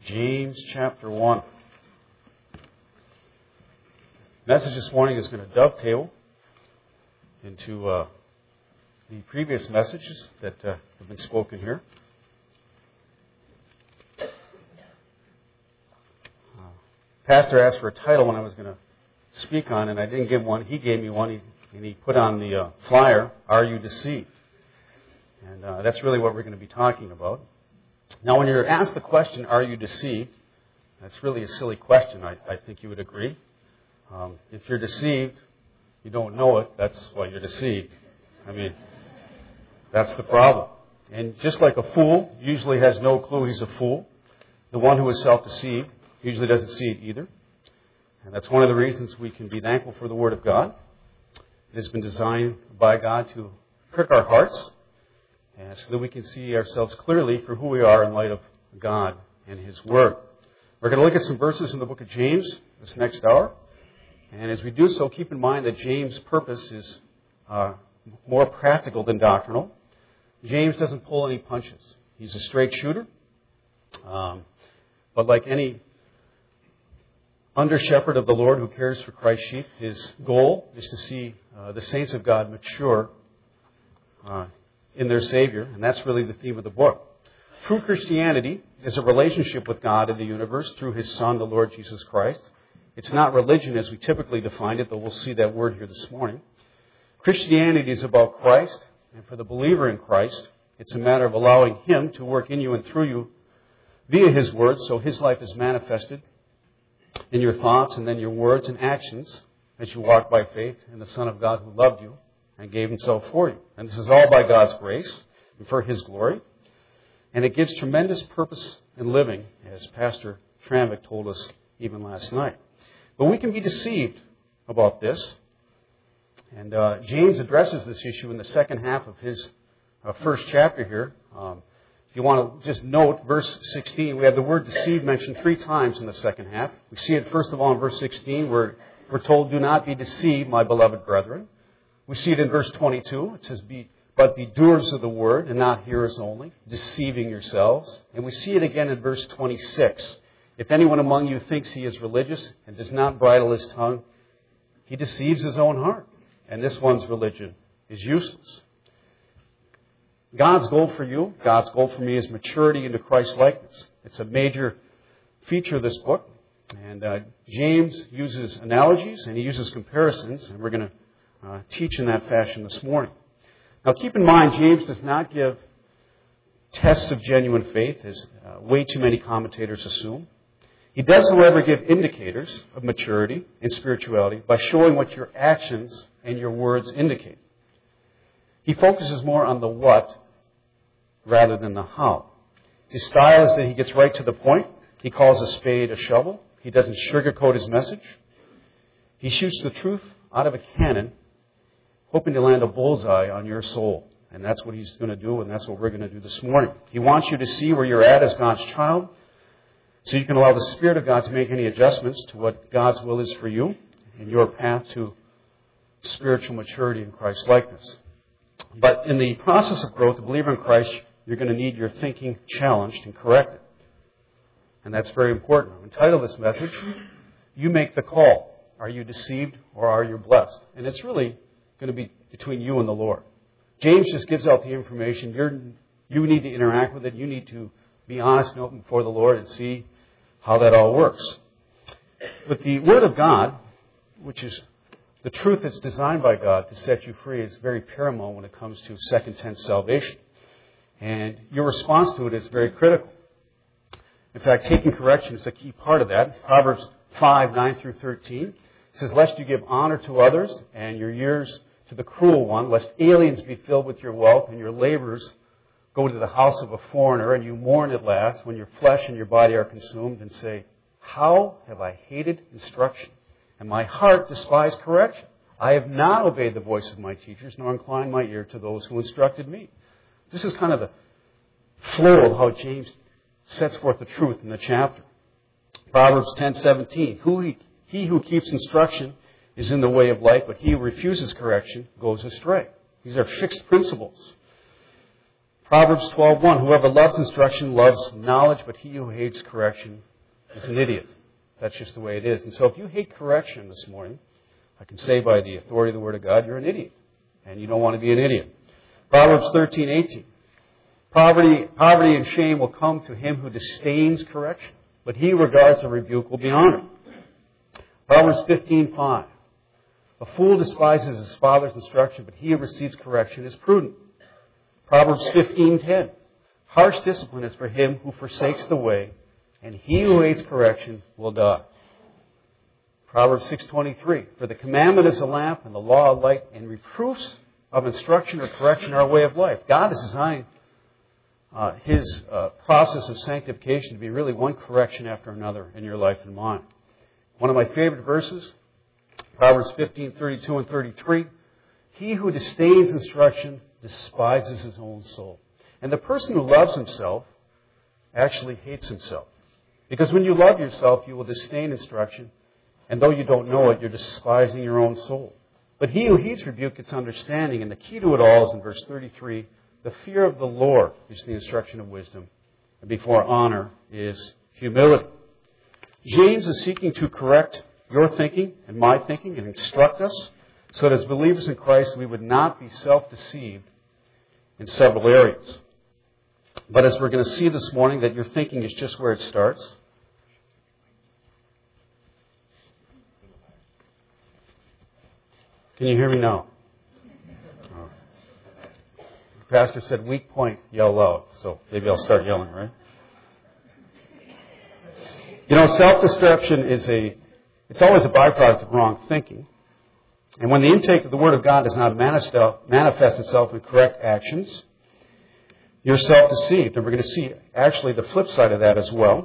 James chapter 1. The message this morning is going to dovetail into the previous messages that have been spoken here. Pastor asked for a title when I was going to speak on, and I didn't give one. He gave me one, and he put on the flyer, "Are You Deceived?" And that's really what we're going to be talking about. Now, when you're asked the question, "Are you deceived?" that's really a silly question, I think you would agree. If you're deceived, you don't know it, that's why you're deceived. I mean, that's the problem. And just like a fool usually has no clue he's a fool, the one who is self-deceived usually doesn't see it either. And that's one of the reasons we can be thankful for the Word of God. It has been designed by God to prick our hearts, and so that we can see ourselves clearly for who we are in light of God and His Word. We're going to look at some verses in the book of James this next hour. And as we do so, keep in mind that James' purpose is more practical than doctrinal. James doesn't pull any punches. He's a straight shooter. But like any under-shepherd of the Lord who cares for Christ's sheep, his goal is to see the saints of God mature in their Savior, and that's really the theme of the book. True Christianity is a relationship with God in the universe through His Son, the Lord Jesus Christ. It's not religion as we typically define it, though we'll see that word here this morning. Christianity is about Christ, and for the believer in Christ, it's a matter of allowing Him to work in you and through you via His Word, so His life is manifested in your thoughts and then your words and actions as you walk by faith in the Son of God who loved you and gave Himself for you. And this is all by God's grace and for His glory. And it gives tremendous purpose in living, as Pastor Tramvik told us even last night. But we can be deceived about this. And James addresses this issue in the second half of his first chapter here. If you want to just note, verse 16, we have the word deceive mentioned 3 times in the second half. We see it first of all in verse 16, where we're told, "Do not be deceived, my beloved brethren." We see it in verse 22. It says, "But be doers of the word and not hearers only, deceiving yourselves." And we see it again in verse 26. "If anyone among you thinks he is religious and does not bridle his tongue, he deceives his own heart. And this one's religion is useless." God's goal for you, God's goal for me, is maturity into Christ-likeness. It's a major feature of this book. And James uses analogies and he uses comparisons, and we're going to teach in that fashion this morning. Now keep in mind, James does not give tests of genuine faith, as way too many commentators assume. He does, however, give indicators of maturity in spirituality by showing what your actions and your words indicate. He focuses more on the what rather than the how. His style is that he gets right to the point. He calls a spade a shovel. He doesn't sugarcoat his message. He shoots the truth out of a cannon, hoping to land a bullseye on your soul. And that's what he's going to do, and that's what we're going to do this morning. He wants you to see where you're at as God's child, so you can allow the Spirit of God to make any adjustments to what God's will is for you and your path to spiritual maturity in Christ-likeness. But in the process of growth, a believer in Christ, you're going to need your thinking challenged and corrected. And that's very important. I've entitled this message, "You Make the Call. Are you deceived or are you blessed?" And it's really going to be between you and the Lord. James just gives out the information. You need to interact with it. You need to be honest and open before the Lord and see how that all works. But the Word of God, which is the truth that's designed by God to set you free, is very paramount when it comes to second tense salvation. And your response to it is very critical. In fact, taking correction is a key part of that. Proverbs 5:9 through 13 says, "Lest you give honor to others and your years to the cruel one, lest aliens be filled with your wealth and your labors go to the house of a foreigner, and you mourn at last when your flesh and your body are consumed, and say, 'How have I hated instruction, and my heart despised correction? I have not obeyed the voice of my teachers, nor inclined my ear to those who instructed me.'" This is kind of the flow of how James sets forth the truth in the chapter. Proverbs 10:17, "He who keeps instruction is in the way of life, but he who refuses correction goes astray." These are fixed principles. Proverbs 12:1, whoever loves instruction loves knowledge, but he who hates correction is an idiot. That's just the way it is. And so if you hate correction this morning, I can say by the authority of the Word of God, you're an idiot. And you don't want to be an idiot. Proverbs 13:18. Poverty and shame will come to him who disdains correction, but he who regards a rebuke will be honored. Proverbs 15:5. A fool despises his father's instruction, but he who receives correction is prudent. Proverbs 15:10. Harsh discipline is for him who forsakes the way, and he who hates correction will die. Proverbs 6:23. For the commandment is a lamp, and the law a light, and reproofs of instruction or correction are a way of life. God has designed His process of sanctification to be really one correction after another in your life and mine. One of my favorite verses, Proverbs 15:32 and 33. He who disdains instruction despises his own soul. And the person who loves himself actually hates himself. Because when you love yourself, you will disdain instruction. And though you don't know it, you're despising your own soul. But he who heeds rebuke gets understanding. And the key to it all is in verse 33. The fear of the Lord is the instruction of wisdom. And before honor is humility. James is seeking to correct your thinking and my thinking and instruct us so that as believers in Christ we would not be self-deceived in several areas. But as we're going to see this morning, that your thinking is just where it starts. Can you hear me now? Oh. The pastor said, weak point, yell loud. So maybe I'll start yelling, right? You know, self-deception it's always a byproduct of wrong thinking. And when the intake of the Word of God does not manifest itself in correct actions, you're self-deceived. And we're going to see actually the flip side of that as well.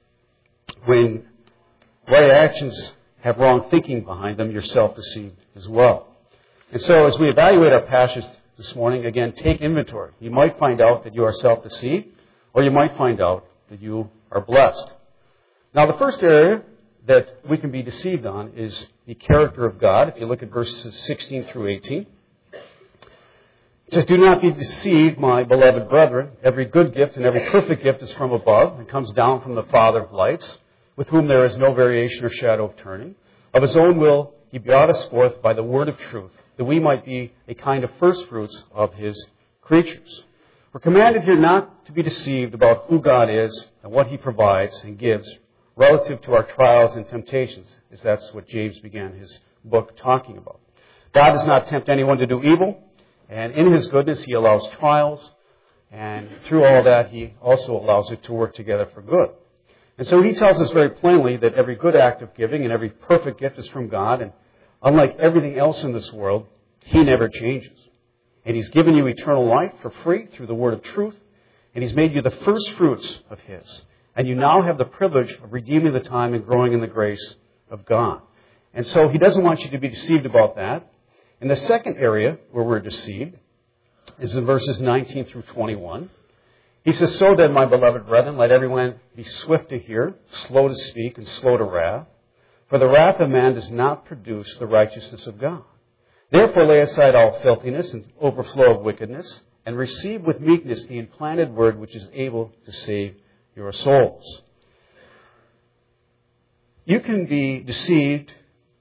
When right actions have wrong thinking behind them, you're self-deceived as well. And so as we evaluate our passage this morning, again, take inventory. You might find out that you are self-deceived, or you might find out that you are blessed. Now, the first area that we can be deceived on is the character of God. If you look at verses 16 through 18. It says, do not be deceived, my beloved brethren. Every good gift and every perfect gift is from above and comes down from the Father of lights, with whom there is no variation or shadow of turning. Of his own will he brought us forth by the word of truth, that we might be a kind of first fruits of his creatures. We're commanded here not to be deceived about who God is and what he provides and gives relative to our trials and temptations, as that's what James began his book talking about. God does not tempt anyone to do evil, and in his goodness he allows trials, and through all that he also allows it to work together for good. And so he tells us very plainly that every good act of giving and every perfect gift is from God, and unlike everything else in this world, he never changes. And he's given you eternal life for free through the word of truth, and he's made you the first fruits of his. And you now have the privilege of redeeming the time and growing in the grace of God. And so he doesn't want you to be deceived about that. And the second area where we're deceived is in verses 19 through 21. He says, so then, my beloved brethren, let everyone be swift to hear, slow to speak, and slow to wrath. For the wrath of man does not produce the righteousness of God. Therefore lay aside all filthiness and overflow of wickedness, and receive with meekness the implanted word which is able to save your souls. You can be deceived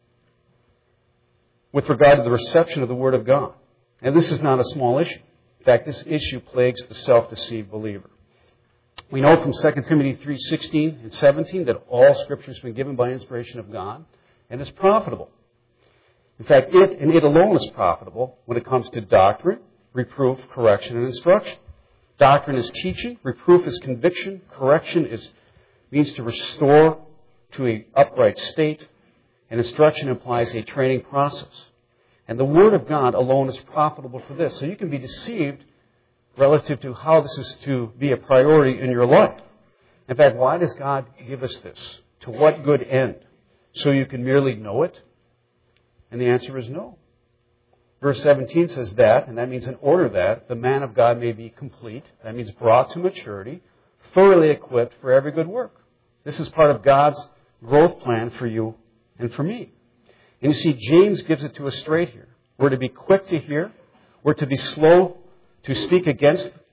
with regard to the reception of the Word of God. And this is not a small issue. In fact, this issue plagues the self-deceived believer. We know from 2 Timothy 3:16 and 17 that all Scripture has been given by inspiration of God and is profitable. In fact, it alone is profitable when it comes to doctrine, reproof, correction, and instruction. Doctrine is teaching, reproof is conviction, correction means to restore to an upright state, and instruction implies a training process. And the Word of God alone is profitable for this. So you can be deceived relative to how this is to be a priority in your life. In fact, why does God give us this? To what good end? So you can merely know it? And the answer is no. Verse 17 says that, and that means in order that the man of God may be complete. That means brought to maturity, thoroughly equipped for every good work. This is part of God's growth plan for you and for me. And you see, James gives it to us straight here. We're to be quick to hear. We're to be slow to speak against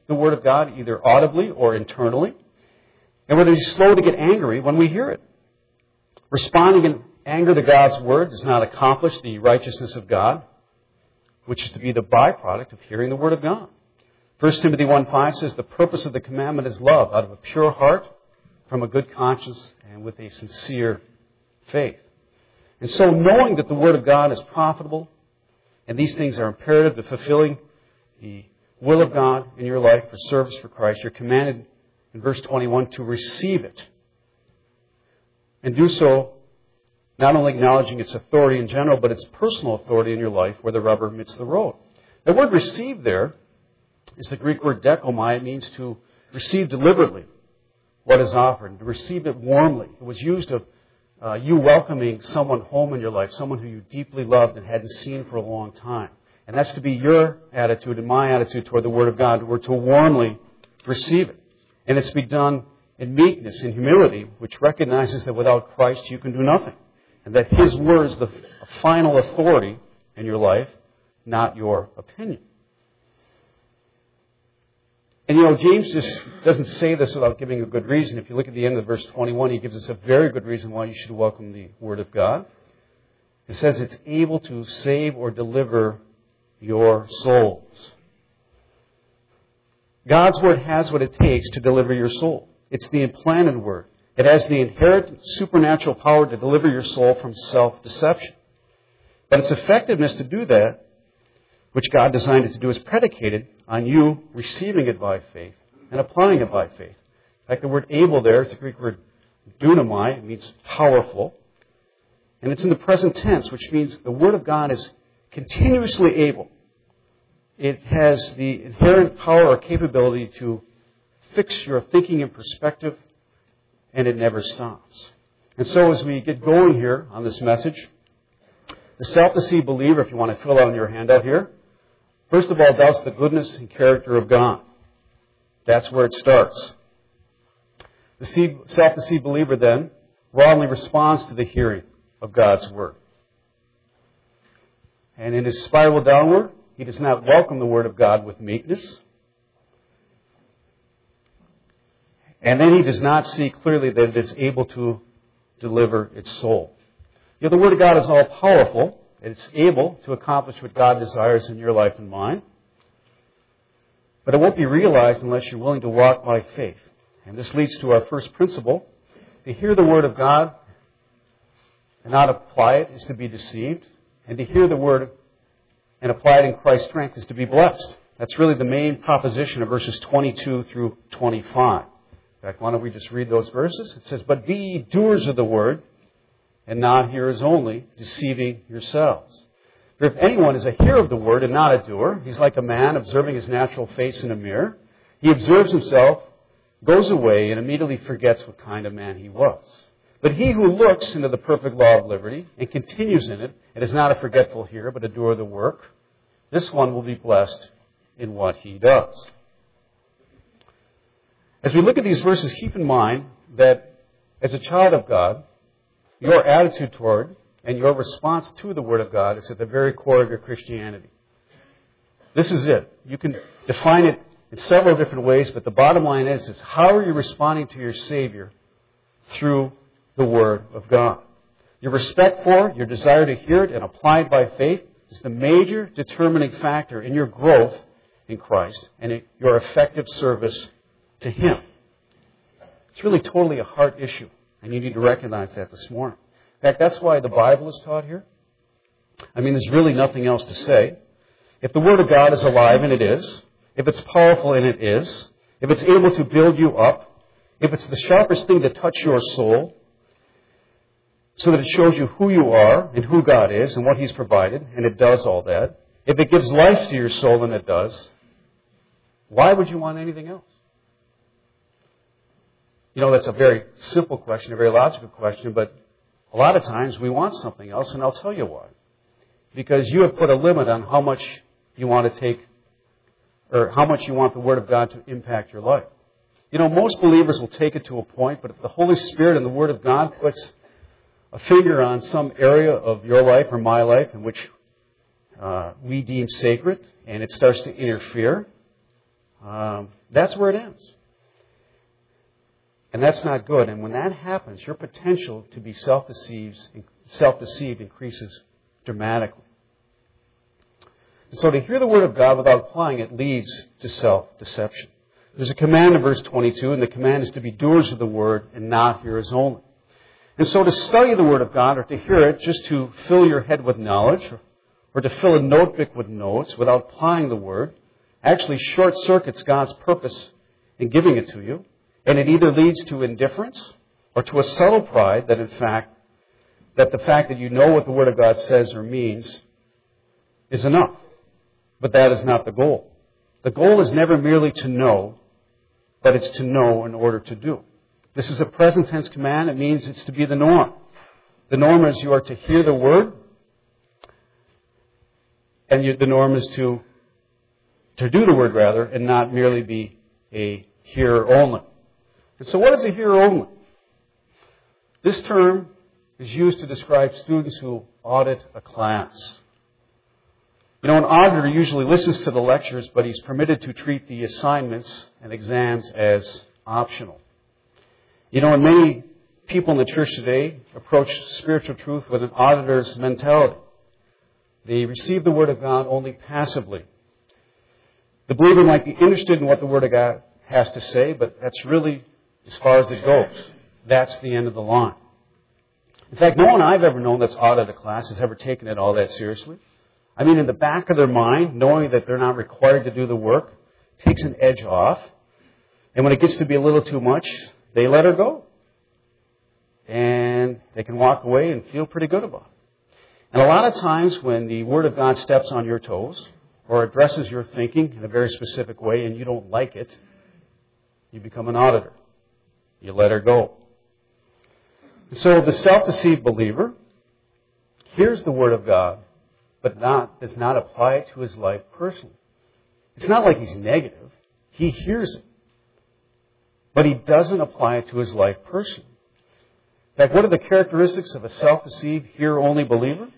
the Word of God either audibly or internally. And we're to be slow to get angry when we hear it. Responding in anger to God's Word does not accomplish the righteousness of God, which is to be the byproduct of hearing the Word of God. 1 Timothy 1:5 says, the purpose of the commandment is love, out of a pure heart, from a good conscience, and with a sincere faith. And so knowing that the Word of God is profitable, and these things are imperative to fulfilling the will of God in your life for service for Christ, you're commanded in verse 21 to receive it. And do so not only acknowledging its authority in general, but its personal authority in your life where the rubber meets the road. The word receive there is the Greek word dekomai. It means to receive deliberately what is offered, to receive it warmly. It was used of you welcoming someone home in your life, someone who you deeply loved and hadn't seen for a long time. And that's to be your attitude and my attitude toward the Word of God. We're to warmly receive it. And it's to be done in meekness and humility, which recognizes that without Christ you can do nothing. And that His Word is the final authority in your life, not your opinion. And James just doesn't say this without giving a good reason. If you look at the end of verse 21, he gives us a very good reason why you should welcome the Word of God. It says it's able to save or deliver your souls. God's Word has what it takes to deliver your soul. It's the implanted Word. It has the inherent supernatural power to deliver your soul from self-deception. But its effectiveness to do that, which God designed it to do, is predicated on you receiving it by faith and applying it by faith. In fact, the word able there is the Greek word dunamai. It means powerful. And it's in the present tense, which means the Word of God is continuously able. It has the inherent power or capability to fix your thinking and perspective, and it never stops. And so as we get going here on this message, the self-deceived believer, if you want to fill out your handout here, first of all, doubts the goodness and character of God. That's where it starts. The self-deceived believer then wrongly responds to the hearing of God's Word. And in his spiral downward, he does not welcome the Word of God with meekness. And then he does not see clearly that it is able to deliver its soul. The Word of God is all powerful. It's able to accomplish what God desires in your life and mine. But it won't be realized unless you're willing to walk by faith. And this leads to our first principle. To hear the Word of God and not apply it is to be deceived. And to hear the Word and apply it in Christ's strength is to be blessed. That's really the main proposition of verses 22 through 25. In fact, why don't we just read those verses? It says, but be ye doers of the Word, and not hearers only, deceiving yourselves. For if anyone is a hearer of the Word and not a doer, he's like a man observing his natural face in a mirror. He observes himself, goes away, and immediately forgets what kind of man he was. But he who looks into the perfect law of liberty and continues in it, and is not a forgetful hearer, but a doer of the work, this one will be blessed in what he does. As we look at these verses, keep in mind that as a child of God, your attitude toward and your response to the Word of God is at the very core of your Christianity. This is it. You can define it in several different ways, but the bottom line is how are you responding to your Savior through the Word of God? Your respect for, your desire to hear it and apply it by faith is the major determining factor in your growth in Christ and in your effective service to Him. It's really totally a heart issue, and you need to recognize that this morning. In fact, that's why the Bible is taught here. I mean, there's really nothing else to say. If the Word of God is alive, and it is, if it's powerful, and it is, if it's able to build you up, if it's the sharpest thing to touch your soul, so that it shows you who you are and who God is and what He's provided, and it does all that, if it gives life to your soul, and it does, why would you want anything else? That's a very simple question, a very logical question, but a lot of times we want something else, and I'll tell you why. Because you have put a limit on how much you want to take, or how much you want the Word of God to impact your life. Most believers will take it to a point, but if the Holy Spirit and the Word of God puts a finger on some area of your life or my life in which we deem sacred, and it starts to interfere, That's where it ends. And that's not good. And when that happens, your potential to be self-deceived increases dramatically. And so to hear the Word of God without applying it leads to self-deception. There's a command in verse 22, and the command is to be doers of the Word and not hearers only. And so to study the Word of God or to hear it just to fill your head with knowledge or to fill a notebook with notes without applying the Word actually short-circuits God's purpose in giving it to you. And it either leads to indifference or to a subtle pride that the fact that you know what the Word of God says or means is enough. But that is not the goal. The goal is never merely to know, but it's to know in order to do. This is a present tense command. It means it's to be the norm. The norm is you are to hear the Word, and the norm is to do the Word, rather, and not merely be a hearer only. And so what is a hearer only? This term is used to describe students who audit a class. You know, an auditor usually listens to the lectures, but he's permitted to treat the assignments and exams as optional. You know, and many people in the church today approach spiritual truth with an auditor's mentality. They receive the Word of God only passively. The believer might be interested in what the Word of God has to say, but that's really as far as it goes. That's the end of the line. In fact, no one I've ever known that's audited a class has ever taken it all that seriously. I mean, in the back of their mind, knowing that they're not required to do the work takes an edge off. And when it gets to be a little too much, they let her go. And they can walk away and feel pretty good about it. And a lot of times when the Word of God steps on your toes or addresses your thinking in a very specific way and you don't like it, you become an auditor. You let her go. So the self-deceived believer hears the Word of God, but does not apply it to his life personally. It's not like he's negative. He hears it, but he doesn't apply it to his life personally. In fact, what are the characteristics of a self-deceived, hearer-only believer?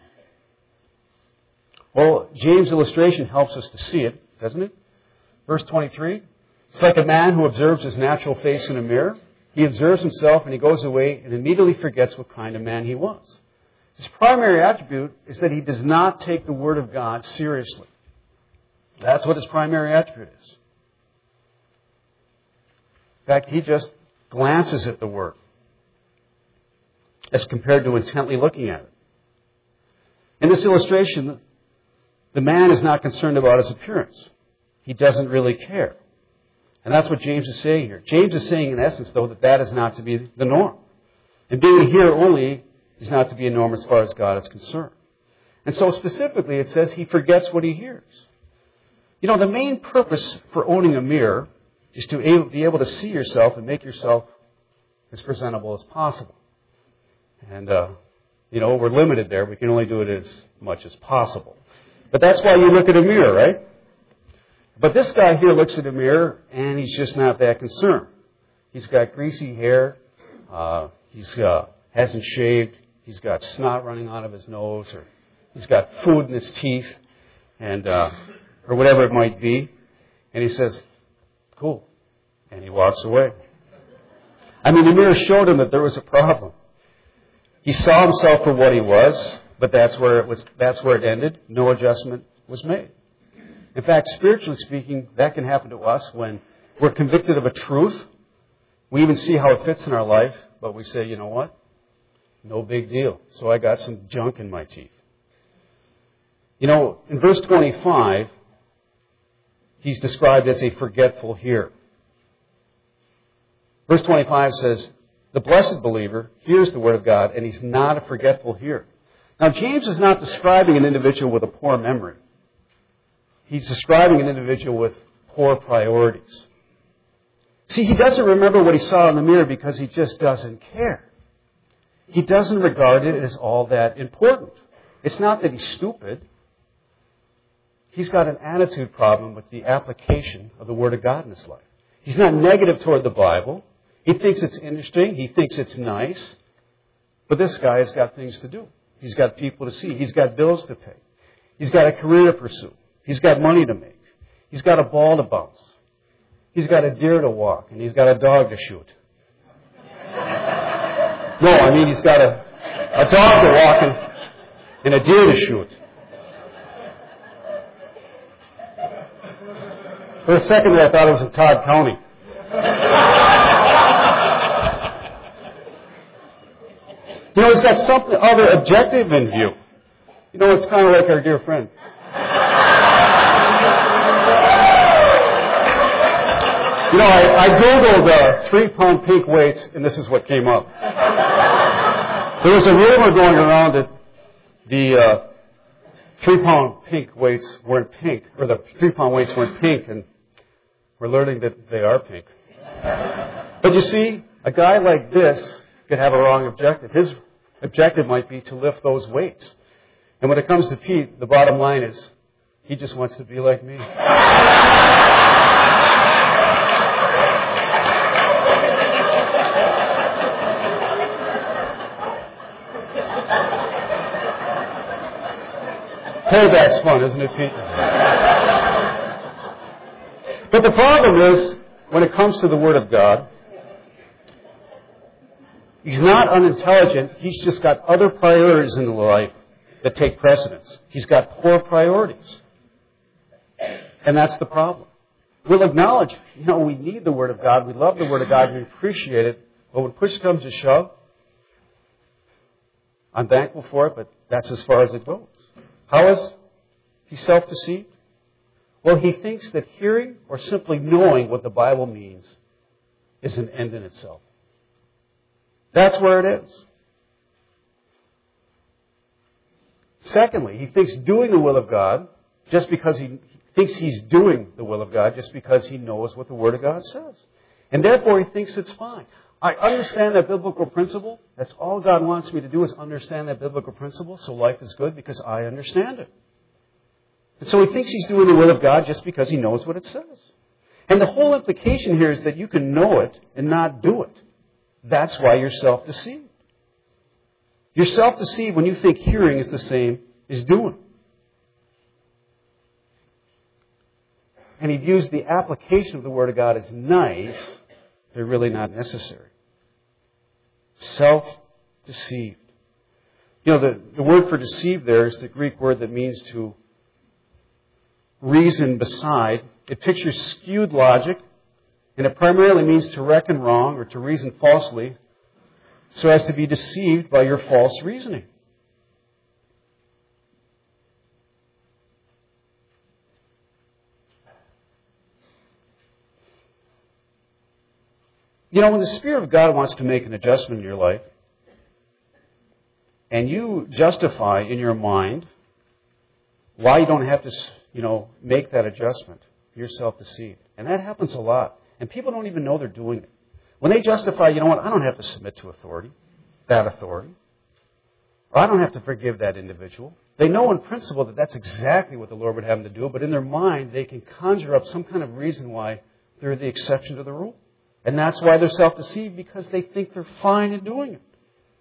Well, James' illustration helps us to see it, doesn't it? Verse 23, it's like a man who observes his natural face in a mirror. He observes himself and he goes away and immediately forgets what kind of man he was. His primary attribute is that he does not take the Word of God seriously. That's what his primary attribute is. In fact, he just glances at the Word as compared to intently looking at it. In this illustration, the man is not concerned about his appearance. He doesn't really care. And that's what James is saying here. James is saying, in essence, though, that is not to be the norm. And being a hearer only is not to be a norm as far as God is concerned. And so specifically, it says he forgets what he hears. You know, the main purpose for owning a mirror is to be able to see yourself and make yourself as presentable as possible. And, we're limited there. We can only do it as much as possible. But that's why you look at a mirror, right? But this guy here looks at a mirror, and he's just not that concerned. He's got greasy hair. Hasn't shaved. He's got snot running out of his nose, or he's got food in his teeth, and or whatever it might be. And he says, "Cool," and he walks away. I mean, the mirror showed him that there was a problem. He saw himself for what he was, but that's where it ended. No adjustment was made. In fact, spiritually speaking, that can happen to us when we're convicted of a truth. We even see how it fits in our life, but we say, you know what? No big deal. So I got some junk in my teeth. You know, in verse 25, he's described as a forgetful hearer. Verse 25 says, the blessed believer hears the Word of God, and he's not a forgetful hearer. Now, James is not describing an individual with a poor memory. He's describing an individual with poor priorities. See, he doesn't remember what he saw in the mirror because he just doesn't care. He doesn't regard it as all that important. It's not that he's stupid. He's got an attitude problem with the application of the Word of God in his life. He's not negative toward the Bible. He thinks it's interesting. He thinks it's nice. But this guy has got things to do. He's got people to see. He's got bills to pay. He's got a career to pursue. He's got money to make. He's got a ball to bounce. He's got a deer to walk, and he's got a dog to shoot. No, I mean he's got a dog to walk and a deer to shoot. For a second there, I thought it was in Todd County. You know, he's got something other objective in view. You know, it's kind of like our dear friend. You know, I Googled 3-pound pink weights, and this is what came up. There was a rumor going around that the 3-pound pink weights weren't pink, or the 3-pound weights weren't pink, and we're learning that they are pink. But you see, a guy like this could have a wrong objective. His objective might be to lift those weights. And when it comes to Pete, the bottom line is, he just wants to be like me. Payback's fun, isn't it, Pete? But the problem is, when it comes to the Word of God, he's not unintelligent. He's just got other priorities in life that take precedence. He's got poor priorities. And that's the problem. We'll acknowledge, you know, we need the Word of God. We love the Word of God. We appreciate it. But when push comes to shove, I'm thankful for it, but that's as far as it goes. How is he self-deceived? Well, he thinks that hearing or simply knowing what the Bible means is an end in itself. That's where it is. Secondly, he thinks doing the will of God just because he thinks he's doing the will of God just because he knows what the Word of God says. And therefore, he thinks it's fine. I understand that biblical principle. That's all God wants me to do is understand that biblical principle, so life is good because I understand it. And so he thinks he's doing the will of God just because he knows what it says. And the whole implication here is that you can know it and not do it. That's why you're self-deceived. You're self-deceived when you think hearing is the same as doing. And he views the application of the Word of God as nice, but really not necessary. Self-deceived. You know, the word for deceived there is the Greek word that means to reason beside. It pictures skewed logic, and it primarily means to reckon wrong or to reason falsely so as to be deceived by your false reasoning. You know, when the Spirit of God wants to make an adjustment in your life, and you justify in your mind why you don't have to, make that adjustment, you're self-deceived. And that happens a lot. And people don't even know they're doing it. When they justify, you know what, I don't have to submit to that authority. Or I don't have to forgive that individual. They know in principle that that's exactly what the Lord would have them to do, but in their mind they can conjure up some kind of reason why they're the exception to the rule. And that's why they're self-deceived, because they think they're fine in doing it.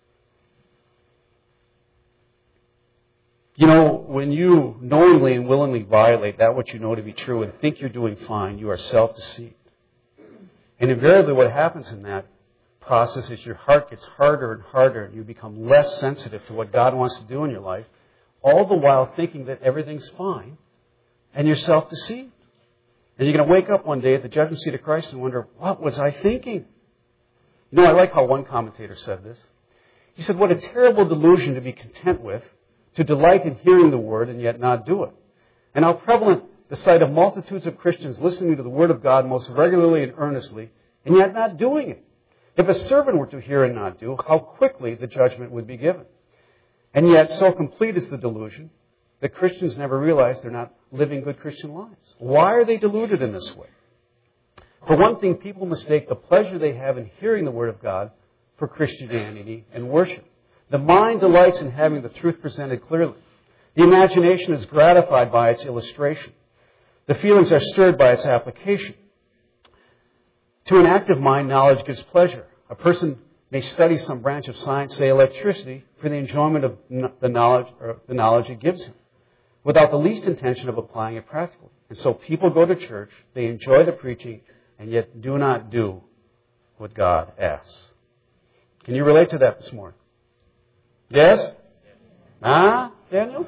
You know, when you knowingly and willingly violate that which you know to be true and think you're doing fine, you are self-deceived. And invariably what happens in that process is your heart gets harder and harder and you become less sensitive to what God wants to do in your life, all the while thinking that everything's fine, and you're self-deceived. And you're going to wake up one day at the judgment seat of Christ and wonder, what was I thinking? You know, I like how one commentator said this. He said, what a terrible delusion to be content with, to delight in hearing the Word and yet not do it. And how prevalent the sight of multitudes of Christians listening to the Word of God most regularly and earnestly, and yet not doing it. If a servant were to hear and not do, how quickly the judgment would be given. And yet, so complete is the delusion that Christians never realize they're not living good Christian lives. Why are they deluded in this way? For one thing, people mistake the pleasure they have in hearing the Word of God for Christianity and worship. The mind delights in having the truth presented clearly. The imagination is gratified by its illustration. The feelings are stirred by its application. To an active mind, knowledge gives pleasure. A person may study some branch of science, say electricity, for the enjoyment of the knowledge it gives him, without the least intention of applying it practically. And so people go to church, they enjoy the preaching, and yet do not do what God asks. Can you relate to that this morning? Yes? Daniel?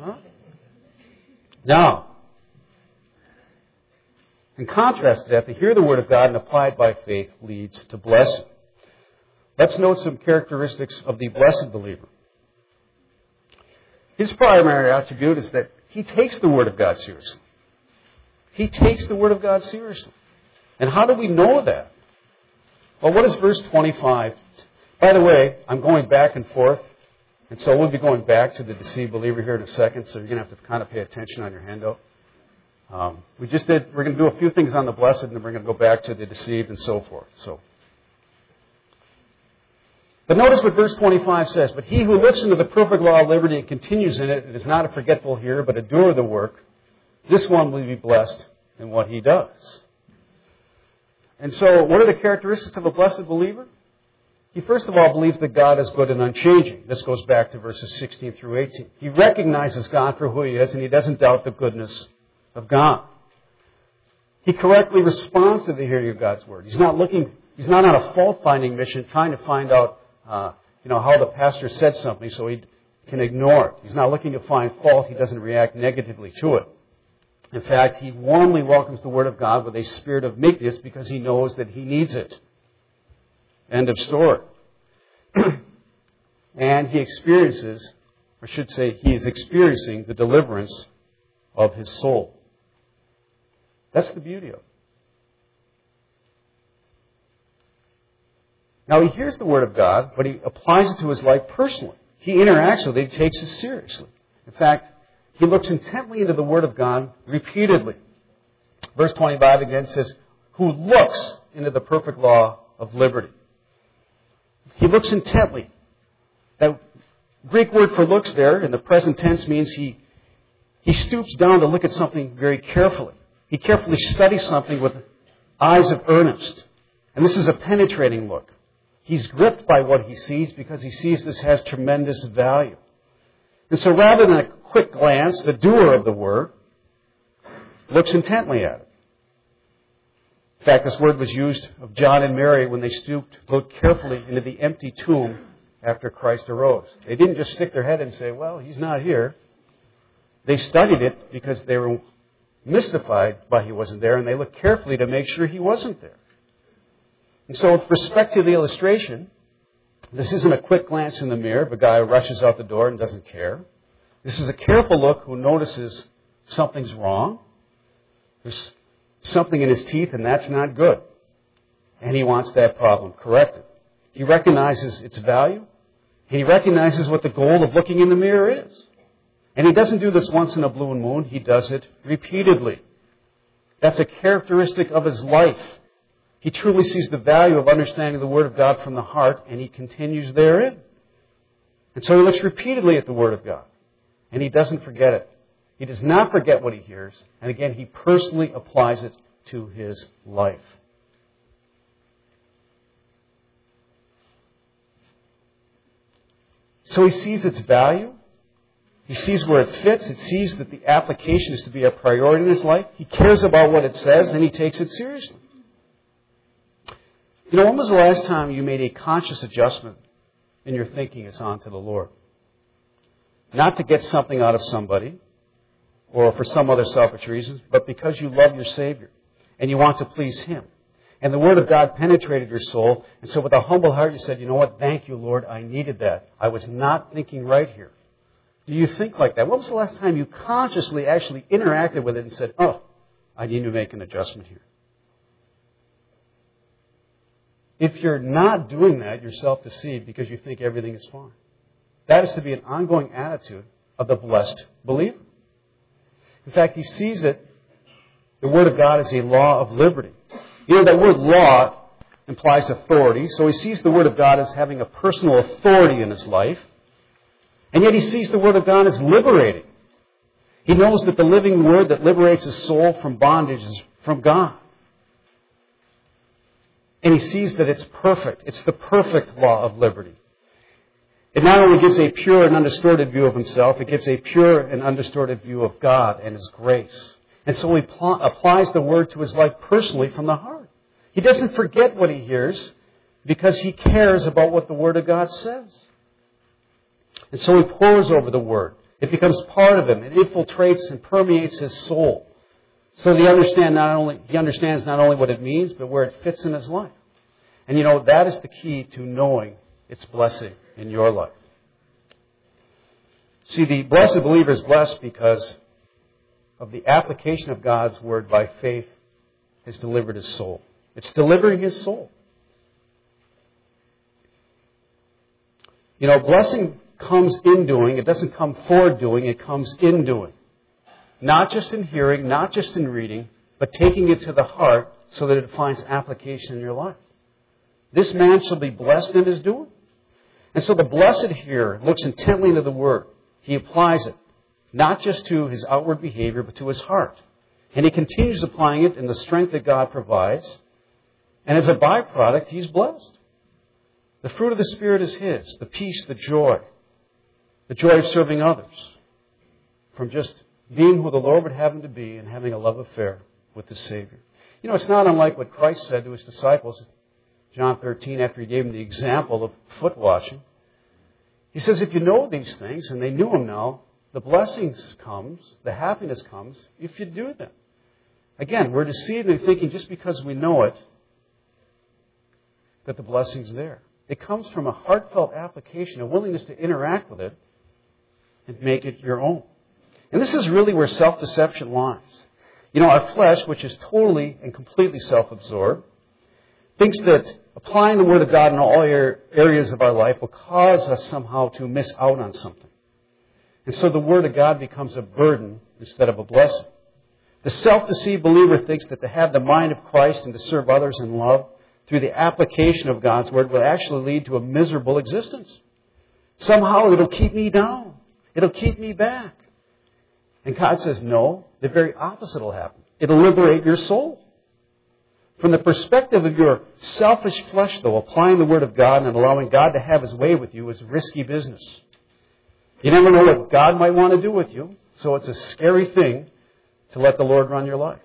Now, in contrast to that, to hear the Word of God and apply it by faith leads to blessing. Let's note some characteristics of the blessed believer. His primary attribute is that he takes the Word of God seriously. He takes the Word of God seriously. And how do we know that? Well, what is verse 25? By the way, I'm going back and forth, and so we'll be going back to the deceived believer here in a second, so you're going to have to kind of pay attention on your handout. We're going to do a few things on the blessed, and then we're going to go back to the deceived and so forth. But notice what verse 25 says. But he who looks into the perfect law of liberty and continues in it, and is not a forgetful hearer, but a doer of the work, this one will be blessed in what he does. And so, what are the characteristics of a blessed believer? He first of all believes that God is good and unchanging. This goes back to verses 16 through 18. He recognizes God for who He is, and he doesn't doubt the goodness of God. He correctly responds to the hearing of God's Word. He's not on a fault-finding mission trying to find out how the pastor said something so he can ignore it. He's not looking to find fault. He doesn't react negatively to it. In fact, he warmly welcomes the Word of God with a spirit of meekness because he knows that he needs it. End of story. And he experiences, or should say, he is experiencing the deliverance of his soul. That's the beauty of it. Now, he hears the Word of God, but he applies it to his life personally. He interacts with it. He takes it seriously. In fact, he looks intently into the Word of God repeatedly. Verse 25 again says, who looks into the perfect law of liberty. He looks intently. That Greek word for looks there in the present tense means he stoops down to look at something very carefully. He carefully studies something with eyes of earnest. And this is a penetrating look. He's gripped by what he sees because he sees this has tremendous value. And so rather than a quick glance, the doer of the word looks intently at it. In fact, this word was used of John and Mary when they stooped, looked carefully into the empty tomb after Christ arose. They didn't just stick their head and say, well, he's not here. They studied it because they were mystified by he wasn't there, and they looked carefully to make sure he wasn't there. And so with respect to the illustration, this isn't a quick glance in the mirror of a guy who rushes out the door and doesn't care. This is a careful look who notices something's wrong. There's something in his teeth, and that's not good. And he wants that problem corrected. He recognizes its value. He recognizes what the goal of looking in the mirror is. And he doesn't do this once in a blue moon. He does it repeatedly. That's a characteristic of his life. He truly sees the value of understanding the Word of God from the heart, and he continues therein. And so he looks repeatedly at the Word of God. And he doesn't forget it. He does not forget what he hears. And again, he personally applies it to his life. So he sees its value. He sees where it fits. It sees that the application is to be a priority in his life. He cares about what it says, and he takes it seriously. When was the last time you made a conscious adjustment in your thinking as on to the Lord? Not to get something out of somebody or for some other selfish reasons, but because you love your Savior and you want to please Him. And the Word of God penetrated your soul, and so with a humble heart you said, you know what, thank you, Lord, I needed that. I was not thinking right here. Do you think like that? When was the last time you consciously actually interacted with it and said, oh, I need to make an adjustment here? If you're not doing that, you're self-deceived because you think everything is fine. That is to be an ongoing attitude of the blessed believer. In fact, he sees it, the Word of God, as a law of liberty. That word law implies authority, so he sees the Word of God as having a personal authority in his life, and yet he sees the Word of God as liberating. He knows that the living Word that liberates his soul from bondage is from God. And he sees that it's perfect. It's the perfect law of liberty. It not only gives a pure and undistorted view of himself, it gives a pure and undistorted view of God and His grace. And so he applies the Word to his life personally from the heart. He doesn't forget what he hears because he cares about what the Word of God says. And so he pores over the Word. It becomes part of him. It infiltrates and permeates his soul. So he understands not only what it means, but where it fits in his life. And that is the key to knowing its blessing in your life. See, the blessed believer is blessed because of the application of God's Word by faith has delivered his soul. It's delivering his soul. Blessing comes in doing. It doesn't come for doing. It comes in doing. Not just in hearing, not just in reading, but taking it to the heart so that it finds application in your life. This man shall be blessed in his doing. And so the blessed here looks intently into the Word. He applies it, not just to his outward behavior, but to his heart. And he continues applying it in the strength that God provides. And as a byproduct, he's blessed. The fruit of the Spirit is his, the peace, the joy of serving others, from just being who the Lord would have him to be and having a love affair with the Savior. It's not unlike what Christ said to his disciples, John 13, after he gave them the example of foot washing. He says, if you know these things, and they knew him now, the blessings comes, the happiness comes, if you do them. Again, we're deceived in thinking just because we know it, that the blessing's there. It comes from a heartfelt application, a willingness to interact with it and make it your own. And this is really where self-deception lies. Our flesh, which is totally and completely self-absorbed, thinks that applying the Word of God in all areas of our life will cause us somehow to miss out on something. And so the Word of God becomes a burden instead of a blessing. The self-deceived believer thinks that to have the mind of Christ and to serve others in love through the application of God's Word will actually lead to a miserable existence. Somehow it'll keep me down. It'll keep me back. And God says, no, the very opposite will happen. It'll liberate your soul. From the perspective of your selfish flesh, though, applying the Word of God and allowing God to have His way with you is risky business. You never know what God might want to do with you, so it's a scary thing to let the Lord run your life.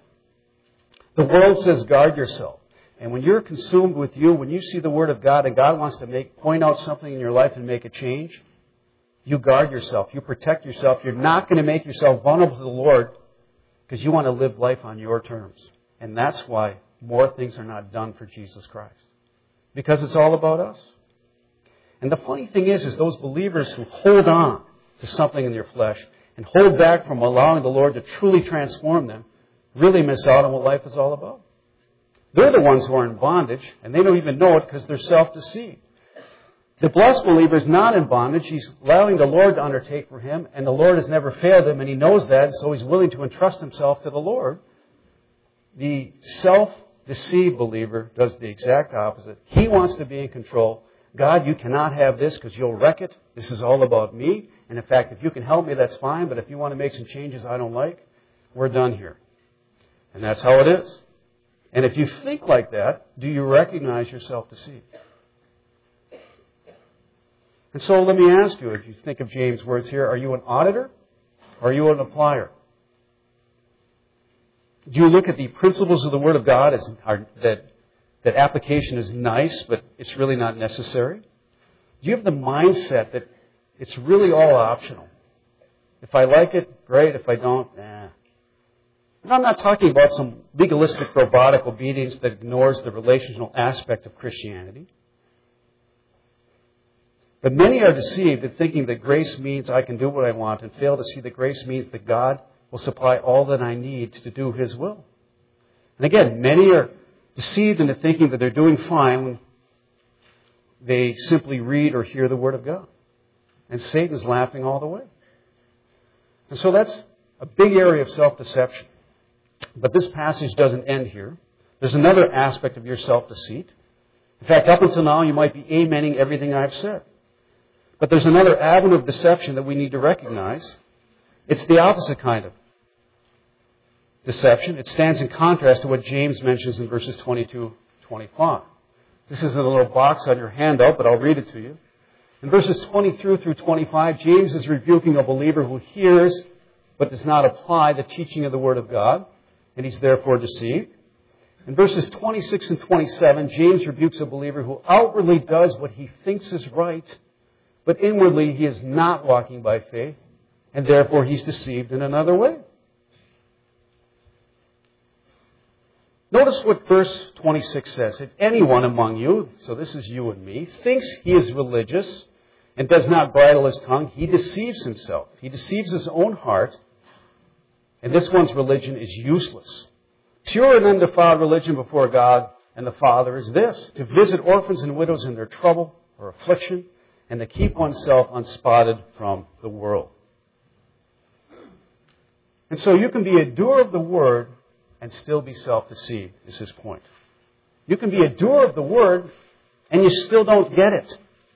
The world says guard yourself. And when you're consumed with you, when you see the Word of God and God wants to point out something in your life and make a change, you guard yourself. You protect yourself. You're not going to make yourself vulnerable to the Lord because you want to live life on your terms. And that's why more things are not done for Jesus Christ. Because it's all about us. And the funny thing is those believers who hold on to something in their flesh and hold back from allowing the Lord to truly transform them really miss out on what life is all about. They're the ones who are in bondage, and they don't even know it because they're self-deceived. The blessed believer is not in bondage. He's allowing the Lord to undertake for him, and the Lord has never failed him, and he knows that, so he's willing to entrust himself to the Lord. The self-deceived believer does the exact opposite. He wants to be in control. God, you cannot have this because you'll wreck it. This is all about me. And in fact, if you can help me, that's fine. But if you want to make some changes I don't like, we're done here. And that's how it is. And if you think like that, do you recognize yourself deceived? And so let me ask you, if you think of James' words here, are you an auditor or are you an applier? Do you look at the principles of the Word of God as that application is nice, but it's really not necessary? Do you have the mindset that it's really all optional? If I like it, great. If I don't, nah. And I'm not talking about some legalistic, robotic obedience that ignores the relational aspect of Christianity. But many are deceived in thinking that grace means I can do what I want and fail to see that grace means that God will supply all that I need to do His will. And again, many are deceived into thinking that they're doing fine when they simply read or hear the Word of God. And Satan's laughing all the way. And so that's a big area of self-deception. But this passage doesn't end here. There's another aspect of your self-deceit. In fact, up until now, you might be amening everything I've said. But there's another avenue of deception that we need to recognize. It's the opposite kind of deception. It stands in contrast to what James mentions in verses 22-25. This is in a little box on your handout, but I'll read it to you. In verses 22 through 25, James is rebuking a believer who hears but does not apply the teaching of the Word of God, and he's therefore deceived. In verses 26 and 27, James rebukes a believer who outwardly does what he thinks is right, but inwardly he is not walking by faith, and therefore he's deceived in another way. Notice what verse 26 says. If anyone among you, so this is you and me, thinks he is religious and does not bridle his tongue, he deceives himself. He deceives his own heart, and this one's religion is useless. Pure and undefiled religion before God and the Father is this: to visit orphans and widows in their trouble or affliction, and to keep oneself unspotted from the world. And so you can be a doer of the word and still be self-deceived, is his point. You can be a doer of the word and you still don't get it.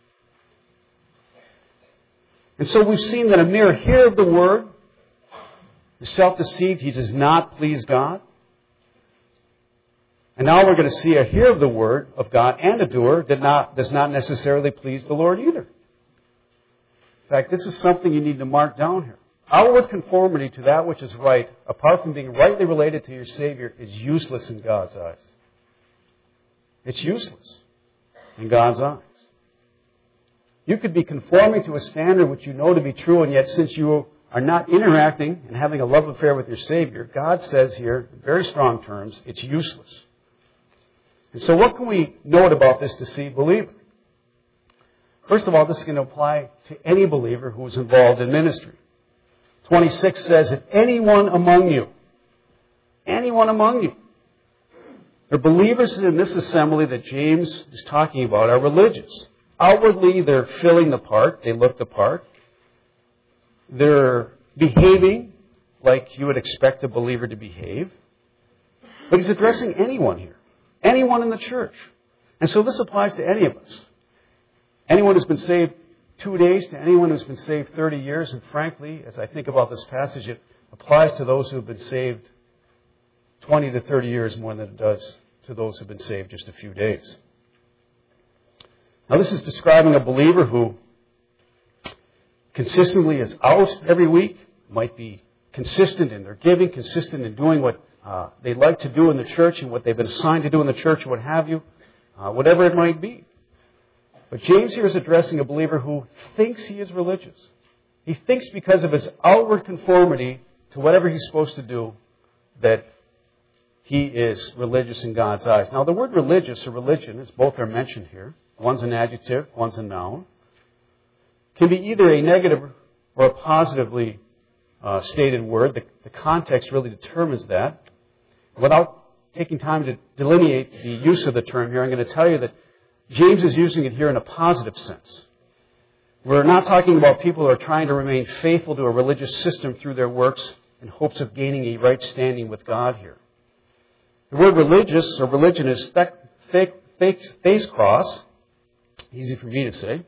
And so we've seen that a mere hearer of the word is self-deceived. He does not please God. And now we're going to see a hearer of the word of God and a doer that does not necessarily please the Lord either. In fact, this is something you need to mark down here. Outward conformity to that which is right, apart from being rightly related to your Savior, is useless in God's eyes. It's useless in God's eyes. You could be conforming to a standard which you know to be true, and yet since you are not interacting and having a love affair with your Savior, God says here, in very strong terms, it's useless. And so what can we note about this deceived believer? First of all, this is going to apply to any believer who is involved in ministry. 26 says, if anyone among you, the believers in this assembly that James is talking about are religious. Outwardly, they're filling the part. They look the part. They're behaving like you would expect a believer to behave. But he's addressing anyone here. Anyone in the church. And so this applies to any of us. Anyone who's been saved 2 days to anyone who's been saved 30 years. And frankly, as I think about this passage, it applies to those who have been saved 20 to 30 years more than it does to those who have been saved just a few days. Now this is describing a believer who consistently is out every week, might be consistent in their giving, consistent in doing what they like to do in the church and what they've been assigned to do in the church, or what have you, whatever it might be. But James here is addressing a believer who thinks he is religious. He thinks because of his outward conformity to whatever he's supposed to do that he is religious in God's eyes. Now the word religious or religion, as both are mentioned here, one's an adjective, one's a noun, can be either a negative or a positively stated word. The context really determines that. Without taking time to delineate the use of the term here, I'm going to tell you that James is using it here in a positive sense. We're not talking about people who are trying to remain faithful to a religious system through their works in hopes of gaining a right standing with God here. The word religious or religion is theiskros, easy for me to say.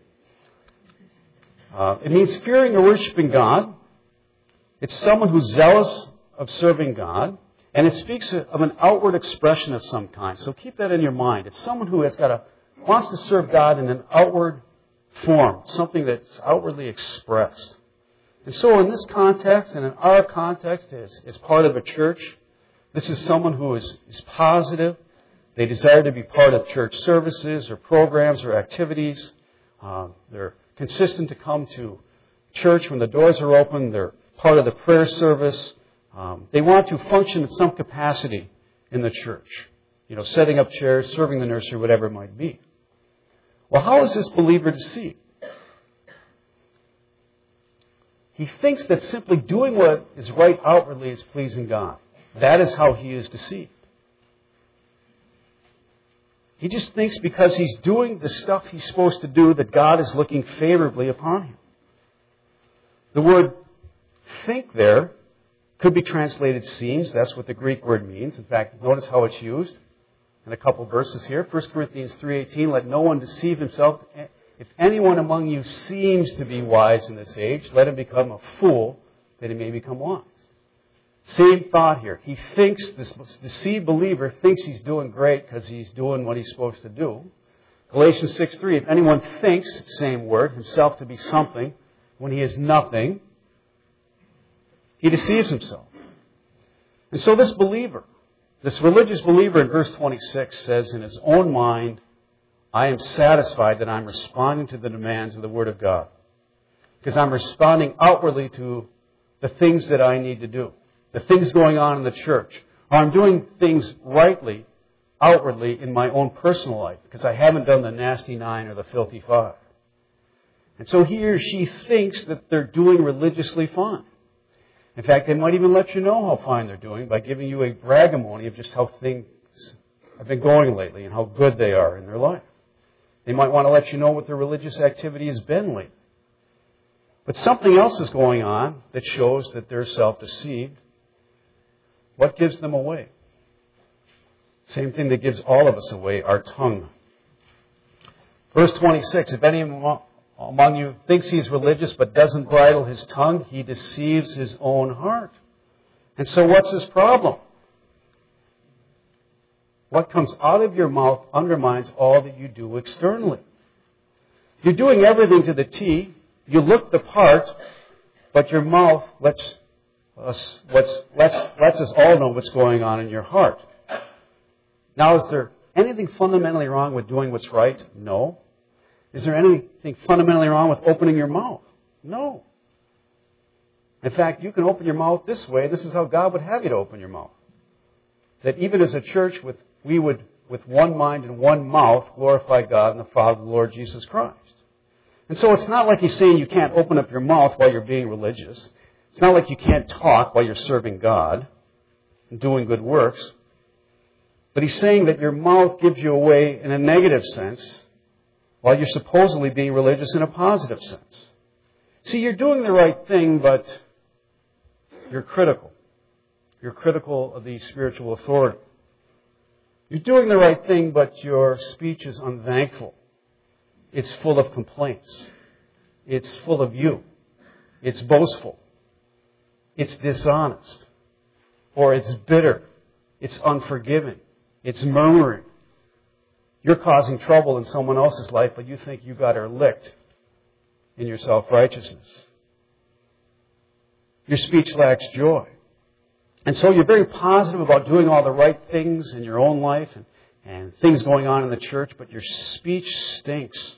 It means fearing or worshiping God. It's someone who's zealous of serving God. And it speaks of an outward expression of some kind. So keep that in your mind. It's someone who wants to serve God in an outward form, something that's outwardly expressed. And so in this context and in our context as part of a church, this is someone who is positive. They desire to be part of church services or programs or activities. They're consistent to come to church when the doors are open. They're part of the prayer service. They want to function in some capacity in the church. Setting up chairs, serving the nursery, whatever it might be. Well, how is this believer deceived? He thinks that simply doing what is right outwardly is pleasing God. That is how he is deceived. He just thinks because he's doing the stuff he's supposed to do that God is looking favorably upon him. The word think there could be translated seems. That's what the Greek word means. In fact, notice how it's used in a couple verses here. 1 Corinthians 3:18, let no one deceive himself. If anyone among you seems to be wise in this age, let him become a fool that he may become wise. Same thought here. He thinks, this deceived believer thinks he's doing great because he's doing what he's supposed to do. Galatians 6:3, if anyone thinks, same word, himself to be something when he is nothing, he deceives himself. And so this believer This religious believer in verse 26 says, in his own mind, I am satisfied that I'm responding to the demands of the Word of God. Because I'm responding outwardly to the things that I need to do. The things going on in the church. Or I'm doing things rightly, outwardly, in my own personal life. Because I haven't done the nasty 9 or the filthy 5. And so he or she thinks that they're doing religiously fine. In fact, they might even let you know how fine they're doing by giving you a bragamony of just how things have been going lately and how good they are in their life. They might want to let you know what their religious activity has been lately. But something else is going on that shows that they're self-deceived. What gives them away? Same thing that gives all of us away, our tongue. Verse 26, if any among you thinks he is religious but doesn't bridle his tongue, he deceives his own heart. And so what's his problem? What comes out of your mouth undermines all that you do externally. You're doing everything to the T. You look the part, but your mouth lets us all know what's going on in your heart. Now, is there anything fundamentally wrong with doing what's right? No. Is there anything fundamentally wrong with opening your mouth? No. In fact, you can open your mouth this way. This is how God would have you to open your mouth. That even as a church, we would, with one mind and one mouth, glorify God and the Father, the Lord Jesus Christ. And so it's not like he's saying you can't open up your mouth while you're being religious. It's not like you can't talk while you're serving God and doing good works. But he's saying that your mouth gives you away in a negative sense while you're supposedly being religious in a positive sense. See, you're doing the right thing, but you're critical. You're critical of the spiritual authority. You're doing the right thing, but your speech is unthankful. It's full of complaints. It's full of you. It's boastful. It's dishonest. Or it's bitter. It's unforgiving. It's murmuring. You're causing trouble in someone else's life, but you think you got her licked in your self-righteousness. Your speech lacks joy. And so you're very positive about doing all the right things in your own life and things going on in the church, but your speech stinks.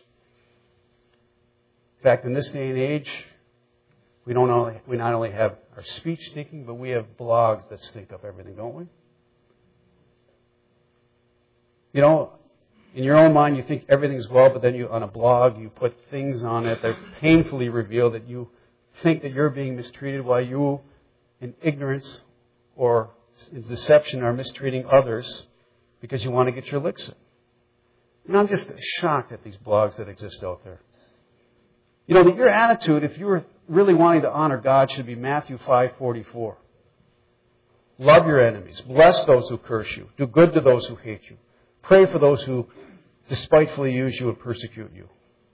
In fact, in this day and age, we not only have our speech stinking, but we have blogs that stink up everything, don't we? You know, in your own mind, you think everything's well, but then on a blog, you put things on it that painfully reveal that you think that you're being mistreated while you, in ignorance or in deception, are mistreating others because you want to get your licks in. And I'm just shocked at these blogs that exist out there. You know, that your attitude, if you were really wanting to honor God, should be Matthew 5:44. Love your enemies. Bless those who curse you. Do good to those who hate you. Pray for those who despitefully use you and persecute you.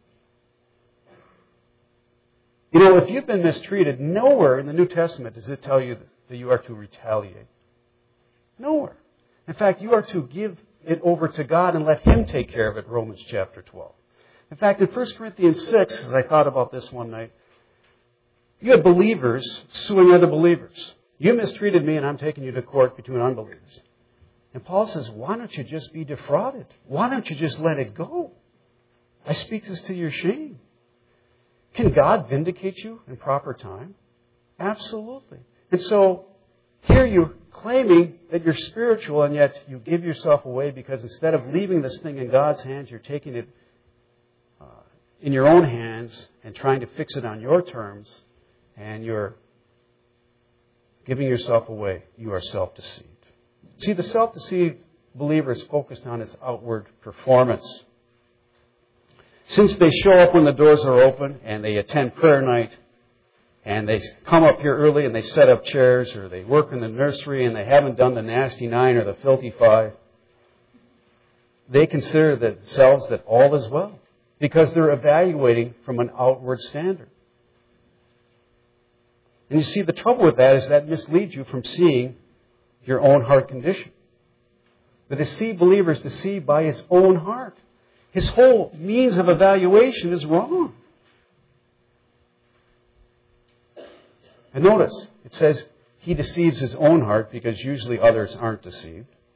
You know, if you've been mistreated, nowhere in the New Testament does it tell you that you are to retaliate. Nowhere. In fact, you are to give it over to God and let Him take care of it, Romans chapter 12. In fact, in 1 Corinthians 6, as I thought about this one night, you had believers suing other believers. You mistreated me and I'm taking you to court between unbelievers. And Paul says, why don't you just be defrauded? Why don't you just let it go? I speak this to your shame. Can God vindicate you in proper time? Absolutely. And so here you're claiming that you're spiritual and yet you give yourself away because instead of leaving this thing in God's hands, you're taking it in your own hands and trying to fix it on your terms, and you're giving yourself away. You are self-deceived. See, the self-deceived believer is focused on his outward performance. Since they show up when the doors are open and they attend prayer night and they come up here early and they set up chairs or they work in the nursery and they haven't done the nasty 9 or the filthy 5, they consider themselves that all is well because they're evaluating from an outward standard. And you see, the trouble with that is that misleads you from seeing your own heart condition. The deceived believer is deceived by his own heart. His whole means of evaluation is wrong. And notice, it says he deceives his own heart because usually others aren't deceived.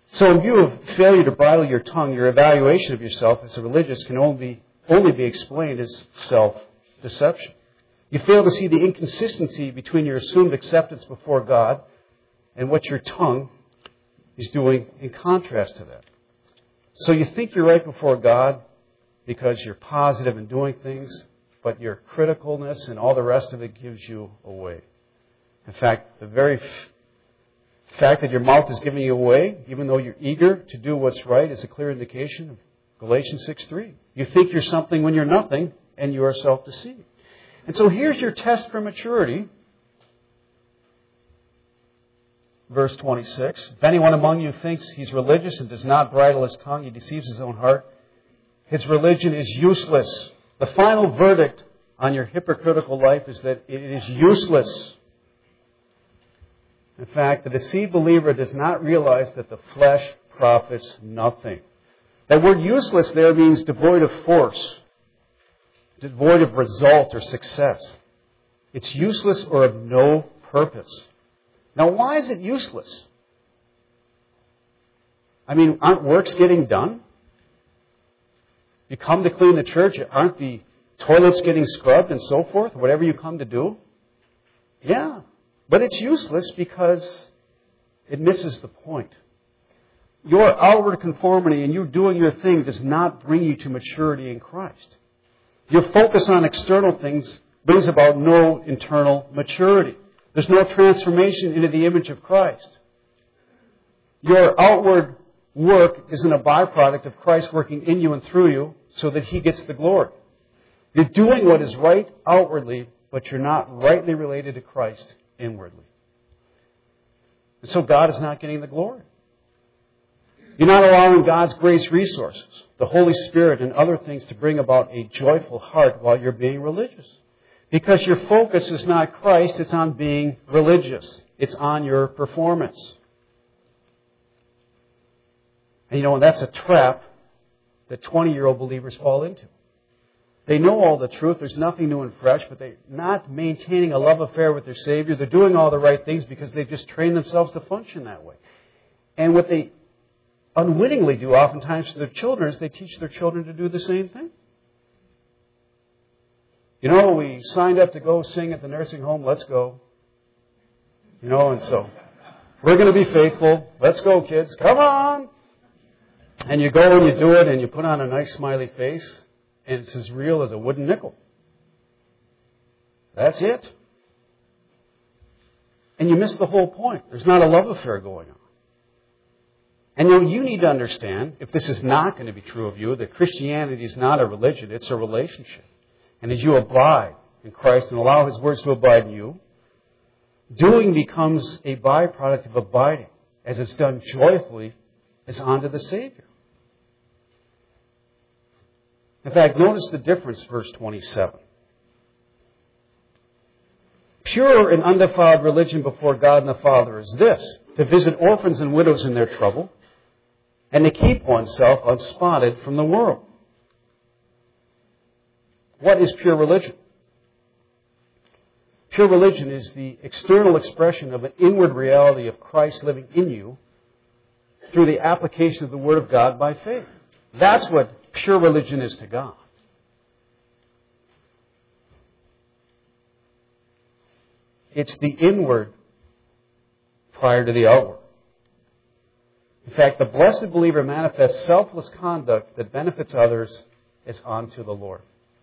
So in view of failure to bridle your tongue, your evaluation of yourself as a religious can only be explained as self-deception. You fail to see the inconsistency between your assumed acceptance before God and what your tongue is doing in contrast to that. So you think you're right before God because you're positive in doing things, but your criticalness and all the rest of it gives you away. In fact, the very fact that your mouth is giving you away, even though you're eager to do what's right, is a clear indication of Galatians 6:3. You think you're something when you're nothing, and you are self-deceived. And so here's your test for maturity. Verse 26. If anyone among you thinks he's religious and does not bridle his tongue, he deceives his own heart. His religion is useless. The final verdict on your hypocritical life is that it is useless. In fact, the deceived believer does not realize that the flesh profits nothing. That word useless there means devoid of force, devoid of result or success. It's useless or of no purpose. Now, why is it useless? I mean, aren't works getting done? You come to clean the church, aren't the toilets getting scrubbed and so forth, whatever you come to do? Yeah, but it's useless because it misses the point. Your outward conformity and you doing your thing does not bring you to maturity in Christ. Your focus on external things brings about no internal maturity. There's no transformation into the image of Christ. Your outward work isn't a byproduct of Christ working in you and through you so that He gets the glory. You're doing what is right outwardly, but you're not rightly related to Christ inwardly. And so God is not getting the glory. You're not allowing God's grace resources, the Holy Spirit and other things to bring about a joyful heart while you're being religious. Because your focus is not Christ, it's on being religious. It's on your performance. And that's a trap that 20-year-old believers fall into. They know all the truth, there's nothing new and fresh, but they're not maintaining a love affair with their Savior. They're doing all the right things because they've just trained themselves to function that way. And what they unwittingly do oftentimes to their children is they teach their children to do the same thing. We signed up to go sing at the nursing home. Let's go. And so we're going to be faithful. Let's go, kids. Come on. And you go and you do it and you put on a nice smiley face and it's as real as a wooden nickel. That's it. And you miss the whole point. There's not a love affair going on. And you need to understand, if this is not going to be true of you, that Christianity is not a religion, it's a relationship. And as you abide in Christ and allow His words to abide in you, doing becomes a byproduct of abiding, as it's done joyfully as unto the Savior. In fact, notice the difference, verse 27. Pure and undefiled religion before God and the Father is this, to visit orphans and widows in their trouble, and to keep oneself unspotted from the world. What is pure religion? Pure religion is the external expression of an inward reality of Christ living in you through the application of the Word of God by faith. That's what pure religion is to God. It's the inward prior to the outward. In fact, the blessed believer manifests selfless conduct that benefits others as unto the Lord.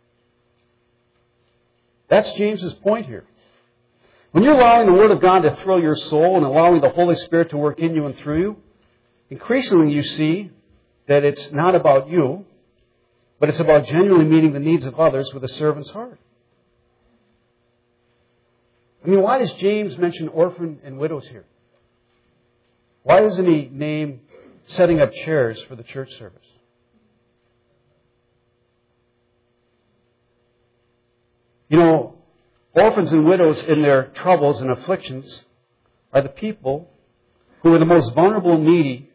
That's James's point here. When you're allowing the Word of God to thrill your soul and allowing the Holy Spirit to work in you and through you, increasingly you see that it's not about you, but it's about genuinely meeting the needs of others with a servant's heart. Why does James mention orphan and widows here? Why doesn't he name setting up chairs for the church service? Orphans and widows in their troubles and afflictions are the people who were the most vulnerable and needy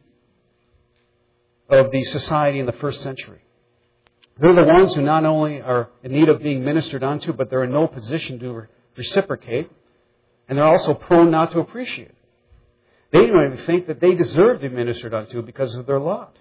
of the society in the first century. They're the ones who not only are in need of being ministered unto, but they're in no position to reciprocate, and they're also prone not to appreciate it. They don't even think that they deserve to be ministered unto because of their lot.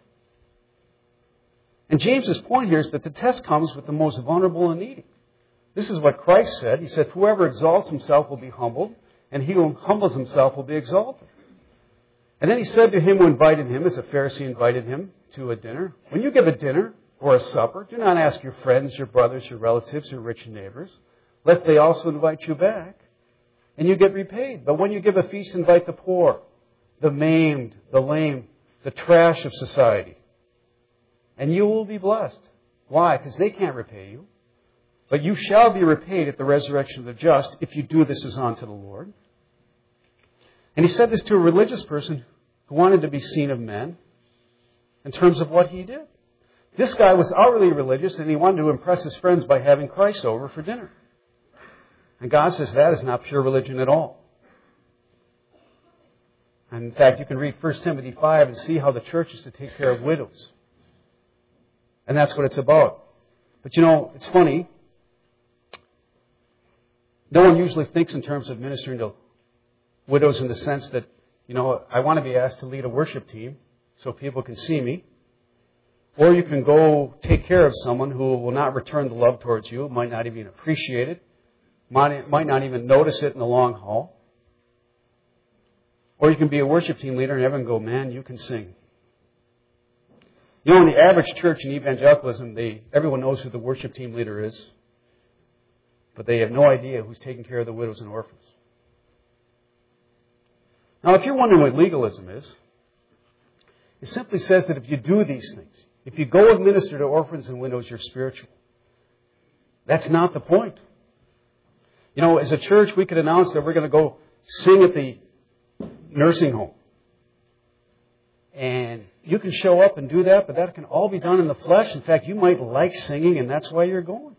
And James's point here is that the test comes with the most vulnerable and needy. This is what Christ said. He said, whoever exalts himself will be humbled, and he who humbles himself will be exalted. And then he said to him who invited him, as a Pharisee invited him to a dinner, when you give a dinner or a supper, do not ask your friends, your brothers, your relatives, your rich neighbors, lest they also invite you back, and you get repaid. But when you give a feast, invite the poor, the maimed, the lame, the trash of society, and you will be blessed. Why? Because they can't repay you. But you shall be repaid at the resurrection of the just if you do this as unto the Lord. And he said this to a religious person who wanted to be seen of men in terms of what he did. This guy was outwardly religious, and he wanted to impress his friends by having Christ over for dinner. And God says that is not pure religion at all. And in fact, you can read 1 Timothy 5 and see how the church is to take care of widows. And that's what it's about. But you know, it's funny. No one usually thinks in terms of ministering to widows in the sense that, you know, I want to be asked to lead a worship team so people can see me. Or you can go take care of someone who will not return the love towards you, might not even appreciate it, might not even notice it in the long haul. Or you can be a worship team leader and everyone go, man, you can sing. You know, in the average church in evangelicalism, everyone knows who the worship team leader is, but they have no idea who's taking care of the widows and orphans. Now, if you're wondering what legalism is, it simply says that if you do these things, if you go and minister to orphans and widows, you're spiritual. That's not the point. You know, as a church, we could announce that we're going to go sing at the nursing home. And you can show up and do that, but that can all be done in the flesh. In fact, you might like singing, and that's why you're going.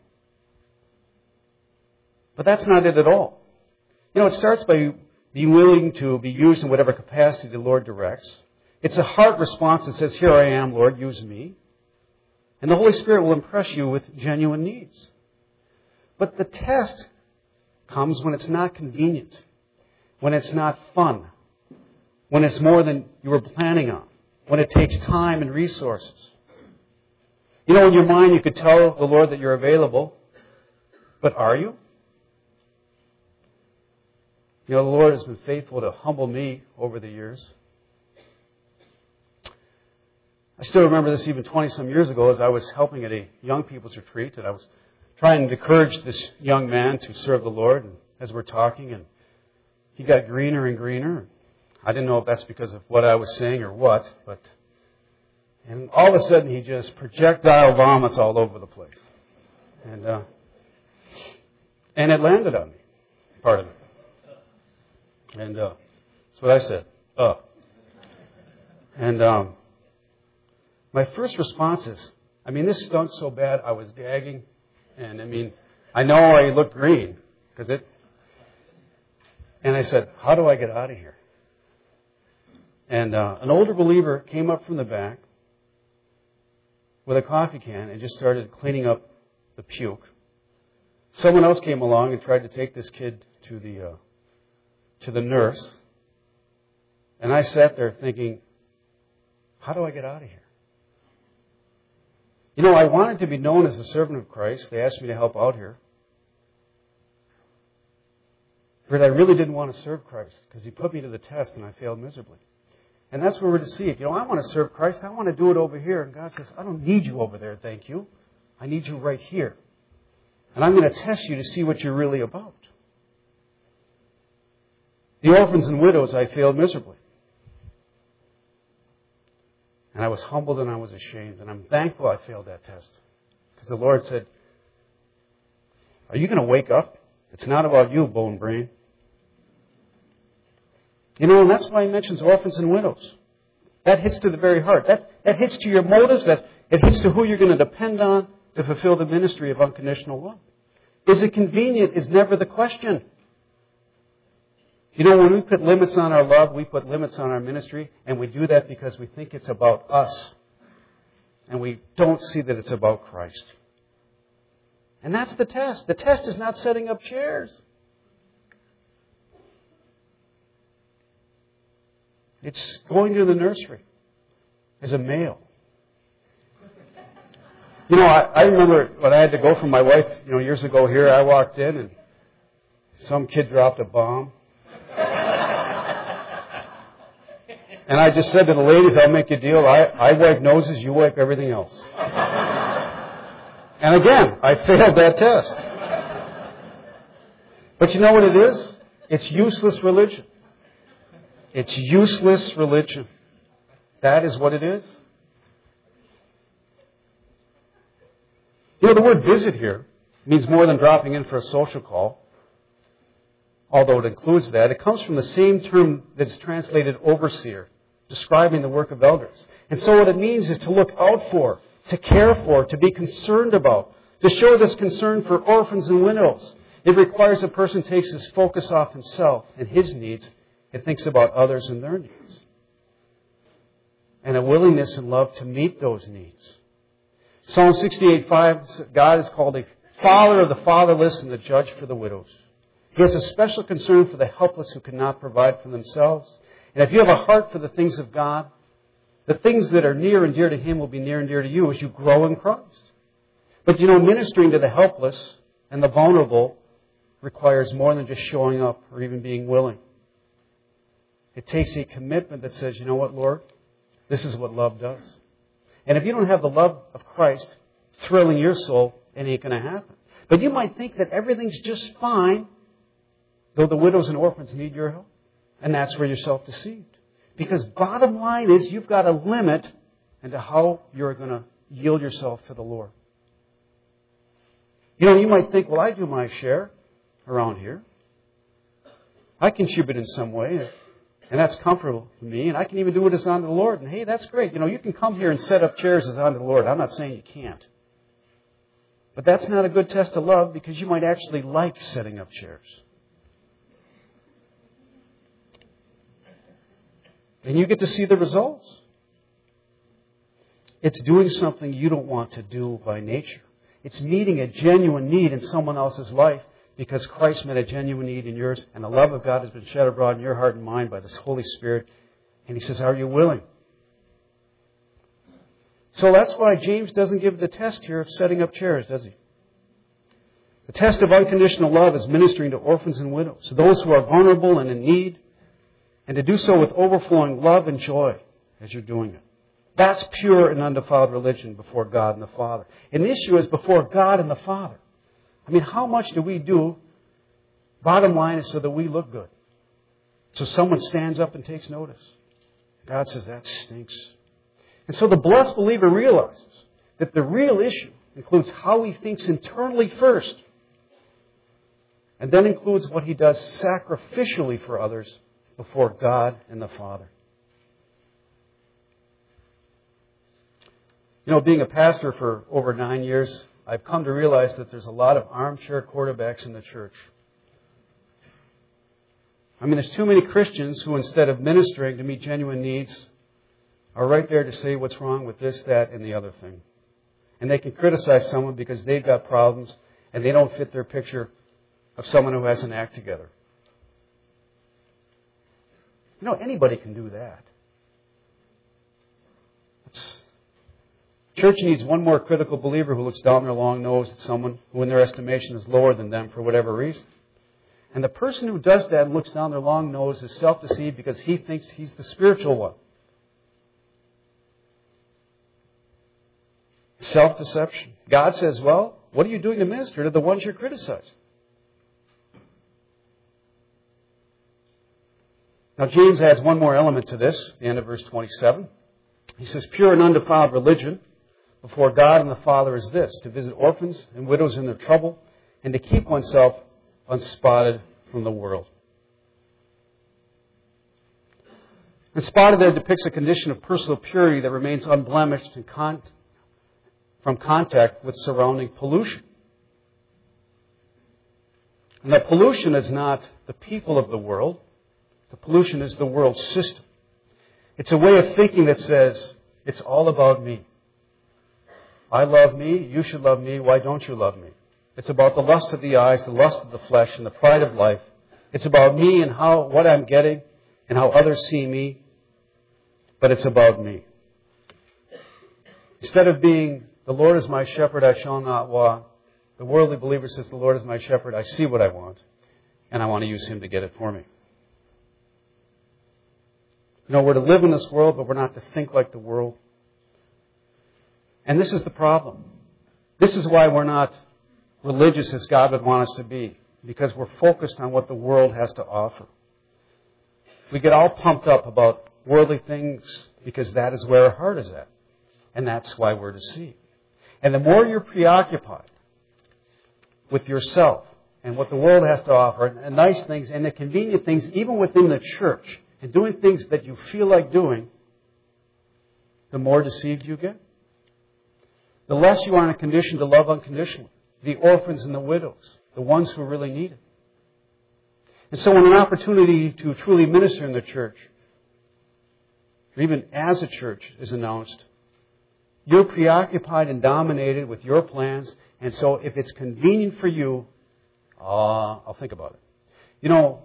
But that's not it at all. You know, it starts by being willing to be used in whatever capacity the Lord directs. It's a heart response that says, here I am, Lord, use me. And the Holy Spirit will impress you with genuine needs. But the test comes when it's not convenient, when it's not fun, when it's more than you were planning on, when it takes time and resources. You know, in your mind you could tell the Lord that you're available, but are you? You know, the Lord has been faithful to humble me over the years. I still remember this even 20-some years ago as I was helping at a young people's retreat, and I was trying to encourage this young man to serve the Lord, and as we're talking, and he got greener and greener. I didn't know if that's because of what I was saying or what, and all of a sudden he just projectile vomits all over the place. And it landed on me, part of it. And that's what I said. And my first response is, this stunk so bad I was gagging. And I know I looked green because it. And I said, how do I get out of here? And an older believer came up from the back with a coffee can and just started cleaning up the puke. Someone else came along and tried to take this kid to the nurse. And I sat there thinking, how do I get out of here? You know, I wanted to be known as a servant of Christ. They asked me to help out here. But I really didn't want to serve Christ because He put me to the test and I failed miserably. And that's where we're deceived. You know, I want to serve Christ. I want to do it over here. And God says, I don't need you over there, thank you. I need you right here. And I'm going to test you to see what you're really about. The orphans and widows, I failed miserably. And I was humbled and I was ashamed. And I'm thankful I failed that test. Because the Lord said, are you going to wake up? It's not about you, bone brain. You know, and that's why He mentions orphans and widows. That hits to the very heart. That hits to your motives. It hits to who you're going to depend on to fulfill the ministry of unconditional love. Is it convenient is never the question. You know, when we put limits on our love, we put limits on our ministry, and we do that because we think it's about us. And we don't see that it's about Christ. And that's the test. The test is not setting up chairs. It's going to the nursery as a male. You know, I remember when I had to go for my wife, years ago here, I walked in and some kid dropped a bomb. And I just said to the ladies, I'll make a deal. I wipe noses, you wipe everything else. And again, I failed that test. But you know what it is? It's useless religion. It's useless religion. That is what it is. The word visit here means more than dropping in for a social call, although it includes that. It comes from the same term that's translated overseer, describing the work of elders. And so what it means is to look out for, to care for, to be concerned about, to show this concern for orphans and widows. It requires a person takes his focus off himself and his needs and thinks about others and their needs. And a willingness and love to meet those needs. Psalm 68:5, God is called a father of the fatherless and the judge for the widows. He has a special concern for the helpless who cannot provide for themselves. And if you have a heart for the things of God, the things that are near and dear to Him will be near and dear to you as you grow in Christ. But ministering to the helpless and the vulnerable requires more than just showing up or even being willing. It takes a commitment that says, you know what, Lord? This is what love does. And if you don't have the love of Christ thrilling your soul, it ain't going to happen. But you might think that everything's just fine, though the widows and orphans need your help. And that's where you're self-deceived. Because bottom line is you've got a limit into how you're going to yield yourself to the Lord. You might think, well, I do my share around here. I contribute in some way, and that's comfortable for me, and I can even do it as unto the Lord. And hey, that's great. You can come here and set up chairs as unto the Lord. I'm not saying you can't. But that's not a good test of love because you might actually like setting up chairs. And you get to see the results. It's doing something you don't want to do by nature. It's meeting a genuine need in someone else's life because Christ met a genuine need in yours and the love of God has been shed abroad in your heart and mind by this Holy Spirit. And He says, are you willing? So that's why James doesn't give the test here of setting up chairs, does he? The test of unconditional love is ministering to orphans and widows, those who are vulnerable and in need, and to do so with overflowing love and joy as you're doing it. That's pure and undefiled religion before God and the Father. And the issue is before God and the Father. I mean, how much do we do? Bottom line is so that we look good. So someone stands up and takes notice. God says, that stinks. And so the blessed believer realizes that the real issue includes how he thinks internally first, and then includes what he does sacrificially for others before God and the Father. Being a pastor for over 9 years, I've come to realize that there's a lot of armchair quarterbacks in the church. I mean, there's too many Christians who, instead of ministering to meet genuine needs, are right there to say what's wrong with this, that, and the other thing. And they can criticize someone because they've got problems and they don't fit their picture of someone who has an act together. Anybody can do that. Church needs one more critical believer who looks down their long nose at someone who in their estimation is lower than them for whatever reason. And the person who does that and looks down their long nose is self-deceived because he thinks he's the spiritual one. Self-deception. God says, well, what are you doing to minister to the ones you're criticizing? Now, James adds one more element to this, the end of verse 27. He says, pure and undefiled religion before God and the Father is this, to visit orphans and widows in their trouble and to keep oneself unspotted from the world. And spotted there depicts a condition of personal purity that remains unblemished from contact with surrounding pollution. And that pollution is not the people of the world. The pollution is the world system. It's a way of thinking that says, it's all about me. I love me, you should love me, why don't you love me? It's about the lust of the eyes, the lust of the flesh, and the pride of life. It's about me and what I'm getting and how others see me. but it's about me. Instead of being, the Lord is my shepherd, I shall not want, the worldly believer says, the Lord is my shepherd, I see what I want, and I want to use Him to get it for me. You know, we're to live in this world, but we're not to think like the world. And this is the problem. This is why we're not religious as God would want us to be, because we're focused on what the world has to offer. We get all pumped up about worldly things because that is where our heart is at. And that's why we're deceived. And the more you're preoccupied with yourself and what the world has to offer, and nice things and the convenient things, even within the church, and doing things that you feel like doing, the more deceived you get. The less you are in a condition to love unconditionally. The orphans and the widows, the ones who really need it. And so when an opportunity to truly minister in the church, or even as a church, is announced, you're preoccupied and dominated with your plans, and so if it's convenient for you, I'll think about it. You know,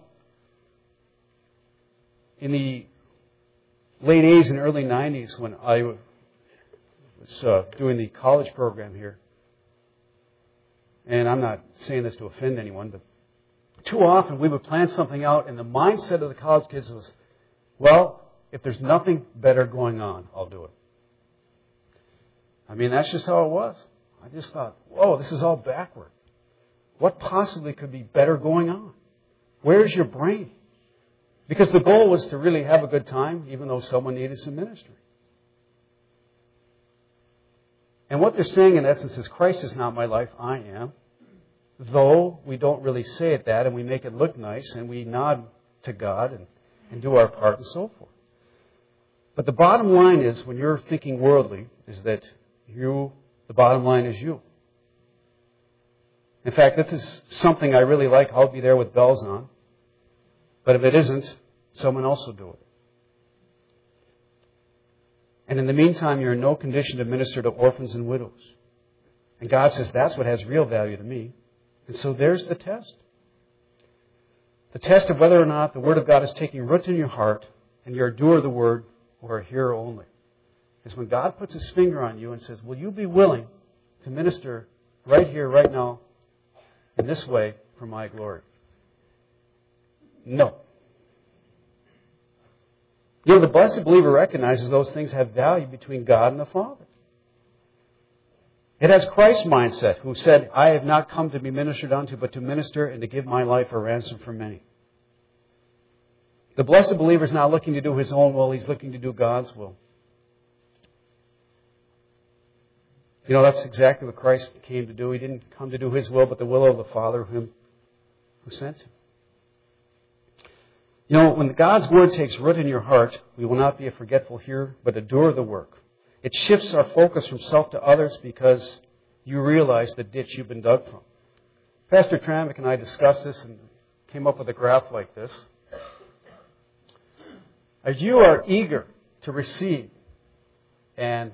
in the late 80s and early 90s, when I was doing the college program here, and I'm not saying this to offend anyone, but too often we would plan something out, and the mindset of the college kids was, well, if there's nothing better going on, I'll do it. I mean, that's just how it was. I just thought, whoa, this is all backward. What possibly could be better going on? Where's your brain? Because the goal was to really have a good time, even though someone needed some ministry. And what they're saying, in essence, is Christ is not my life, I am. Though we don't really say it that, and we make it look nice, and we nod to God and do our part and so forth. But the bottom line is, when you're thinking worldly, is that the bottom line is you. In fact, if this is something I really like, I'll be there with bells on. But if it isn't, someone else will do it. And in the meantime, you're in no condition to minister to orphans and widows. And God says, that's what has real value to me. And so there's the test. The test of whether or not the Word of God is taking root in your heart and you're a doer of the Word or a hearer only, is when God puts His finger on you and says, will you be willing to minister right here, right now, in this way for my glory? No. You know, the blessed believer recognizes those things have value between God and the Father. It has Christ's mindset, who said, I have not come to be ministered unto, but to minister and to give my life a ransom for many. The blessed believer is not looking to do his own will, he's looking to do God's will. You know, that's exactly what Christ came to do. He didn't come to do His will, but the will of the Father who sent Him. You know, when God's Word takes root in your heart, we will not be a forgetful hearer, but a doer of the work. It shifts our focus from self to others because you realize the ditch you've been dug from. Pastor Tramick and I discussed this and came up with a graph like this. As you are eager to receive and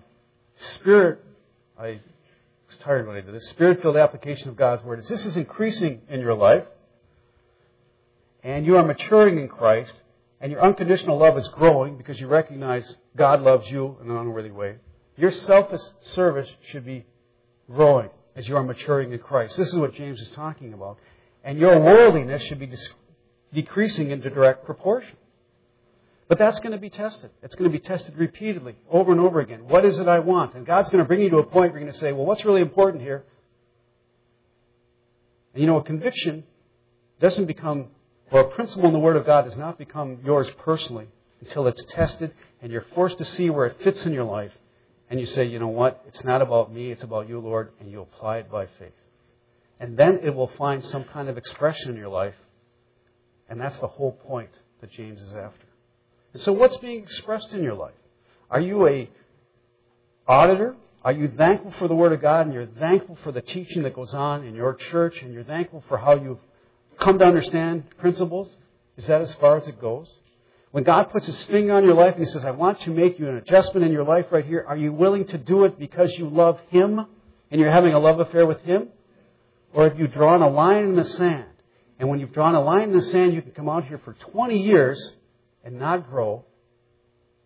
I was tired when I did this, Spirit-filled application of God's Word, as this is increasing in your life, and you are maturing in Christ, and your unconditional love is growing because you recognize God loves you in an unworthy way, your selfish service should be growing as you are maturing in Christ. This is what James is talking about. And your worldliness should be decreasing into direct proportion. But that's going to be tested. It's going to be tested repeatedly, over and over again. What is it I want? And God's going to bring you to a point where you're going to say, well, what's really important here? And you know, a conviction doesn't become, or a principle in the Word of God does not become yours personally until it's tested and you're forced to see where it fits in your life. And you say, you know what? It's not about me, it's about you, Lord, and you apply it by faith. And then it will find some kind of expression in your life. And that's the whole point that James is after. And so what's being expressed in your life? Are you an auditor? Are you thankful for the Word of God and you're thankful for the teaching that goes on in your church and you're thankful for how you've come to understand principles? Is that as far as it goes? When God puts His finger on your life and He says, I want to make you an adjustment in your life right here, are you willing to do it because you love Him and you're having a love affair with Him? Or have you drawn a line in the sand? And when you've drawn a line in the sand, you can come out here for 20 years and not grow,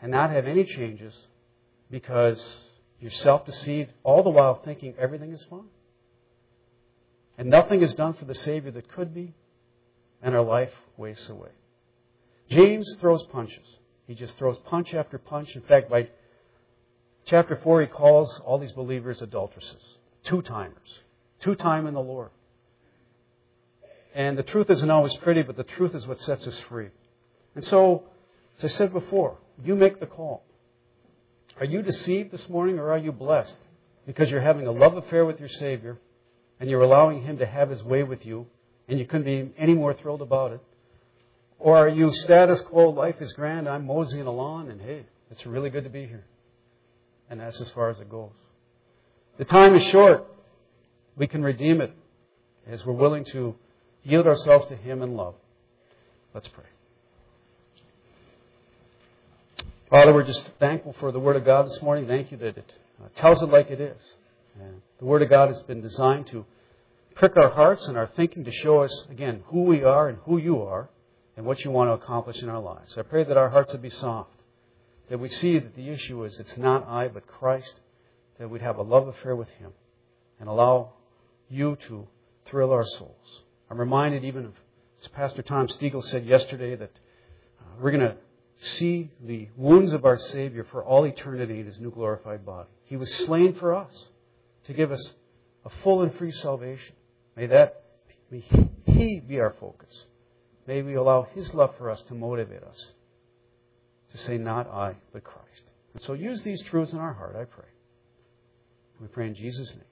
and not have any changes because you're self-deceived, all the while thinking everything is fine. And nothing is done for the Savior that could be, and our life wastes away. James throws punches. He just throws punch after punch. In fact, by chapter 4, he calls all these believers adulteresses, two-timers, two-time in the Lord. And the truth isn't always pretty, but the truth is what sets us free. And so, as I said before, you make the call. Are you deceived this morning, or are you blessed? Because you're having a love affair with your Savior, and you're allowing Him to have His way with you, and you couldn't be any more thrilled about it. Or are you status quo, life is grand, I'm moseying along, and hey, it's really good to be here. And that's as far as it goes. The time is short. We can redeem it as we're willing to yield ourselves to Him in love. Let's pray. Father, we're just thankful for the Word of God this morning. Thank you that it tells it like it is. And the Word of God has been designed to prick our hearts and our thinking to show us, again, who we are and who you are and what you want to accomplish in our lives. I pray that our hearts would be soft, that we see that the issue is it's not I but Christ, that we'd have a love affair with Him and allow you to thrill our souls. I'm reminded even of, as Pastor Tom Stiegel said yesterday, that we're going to see the wounds of our Savior for all eternity in His new glorified body. He was slain for us to give us a full and free salvation. May He be our focus. May we allow His love for us to motivate us to say, not I, but Christ. And so use these truths in our heart, I pray. We pray in Jesus' name.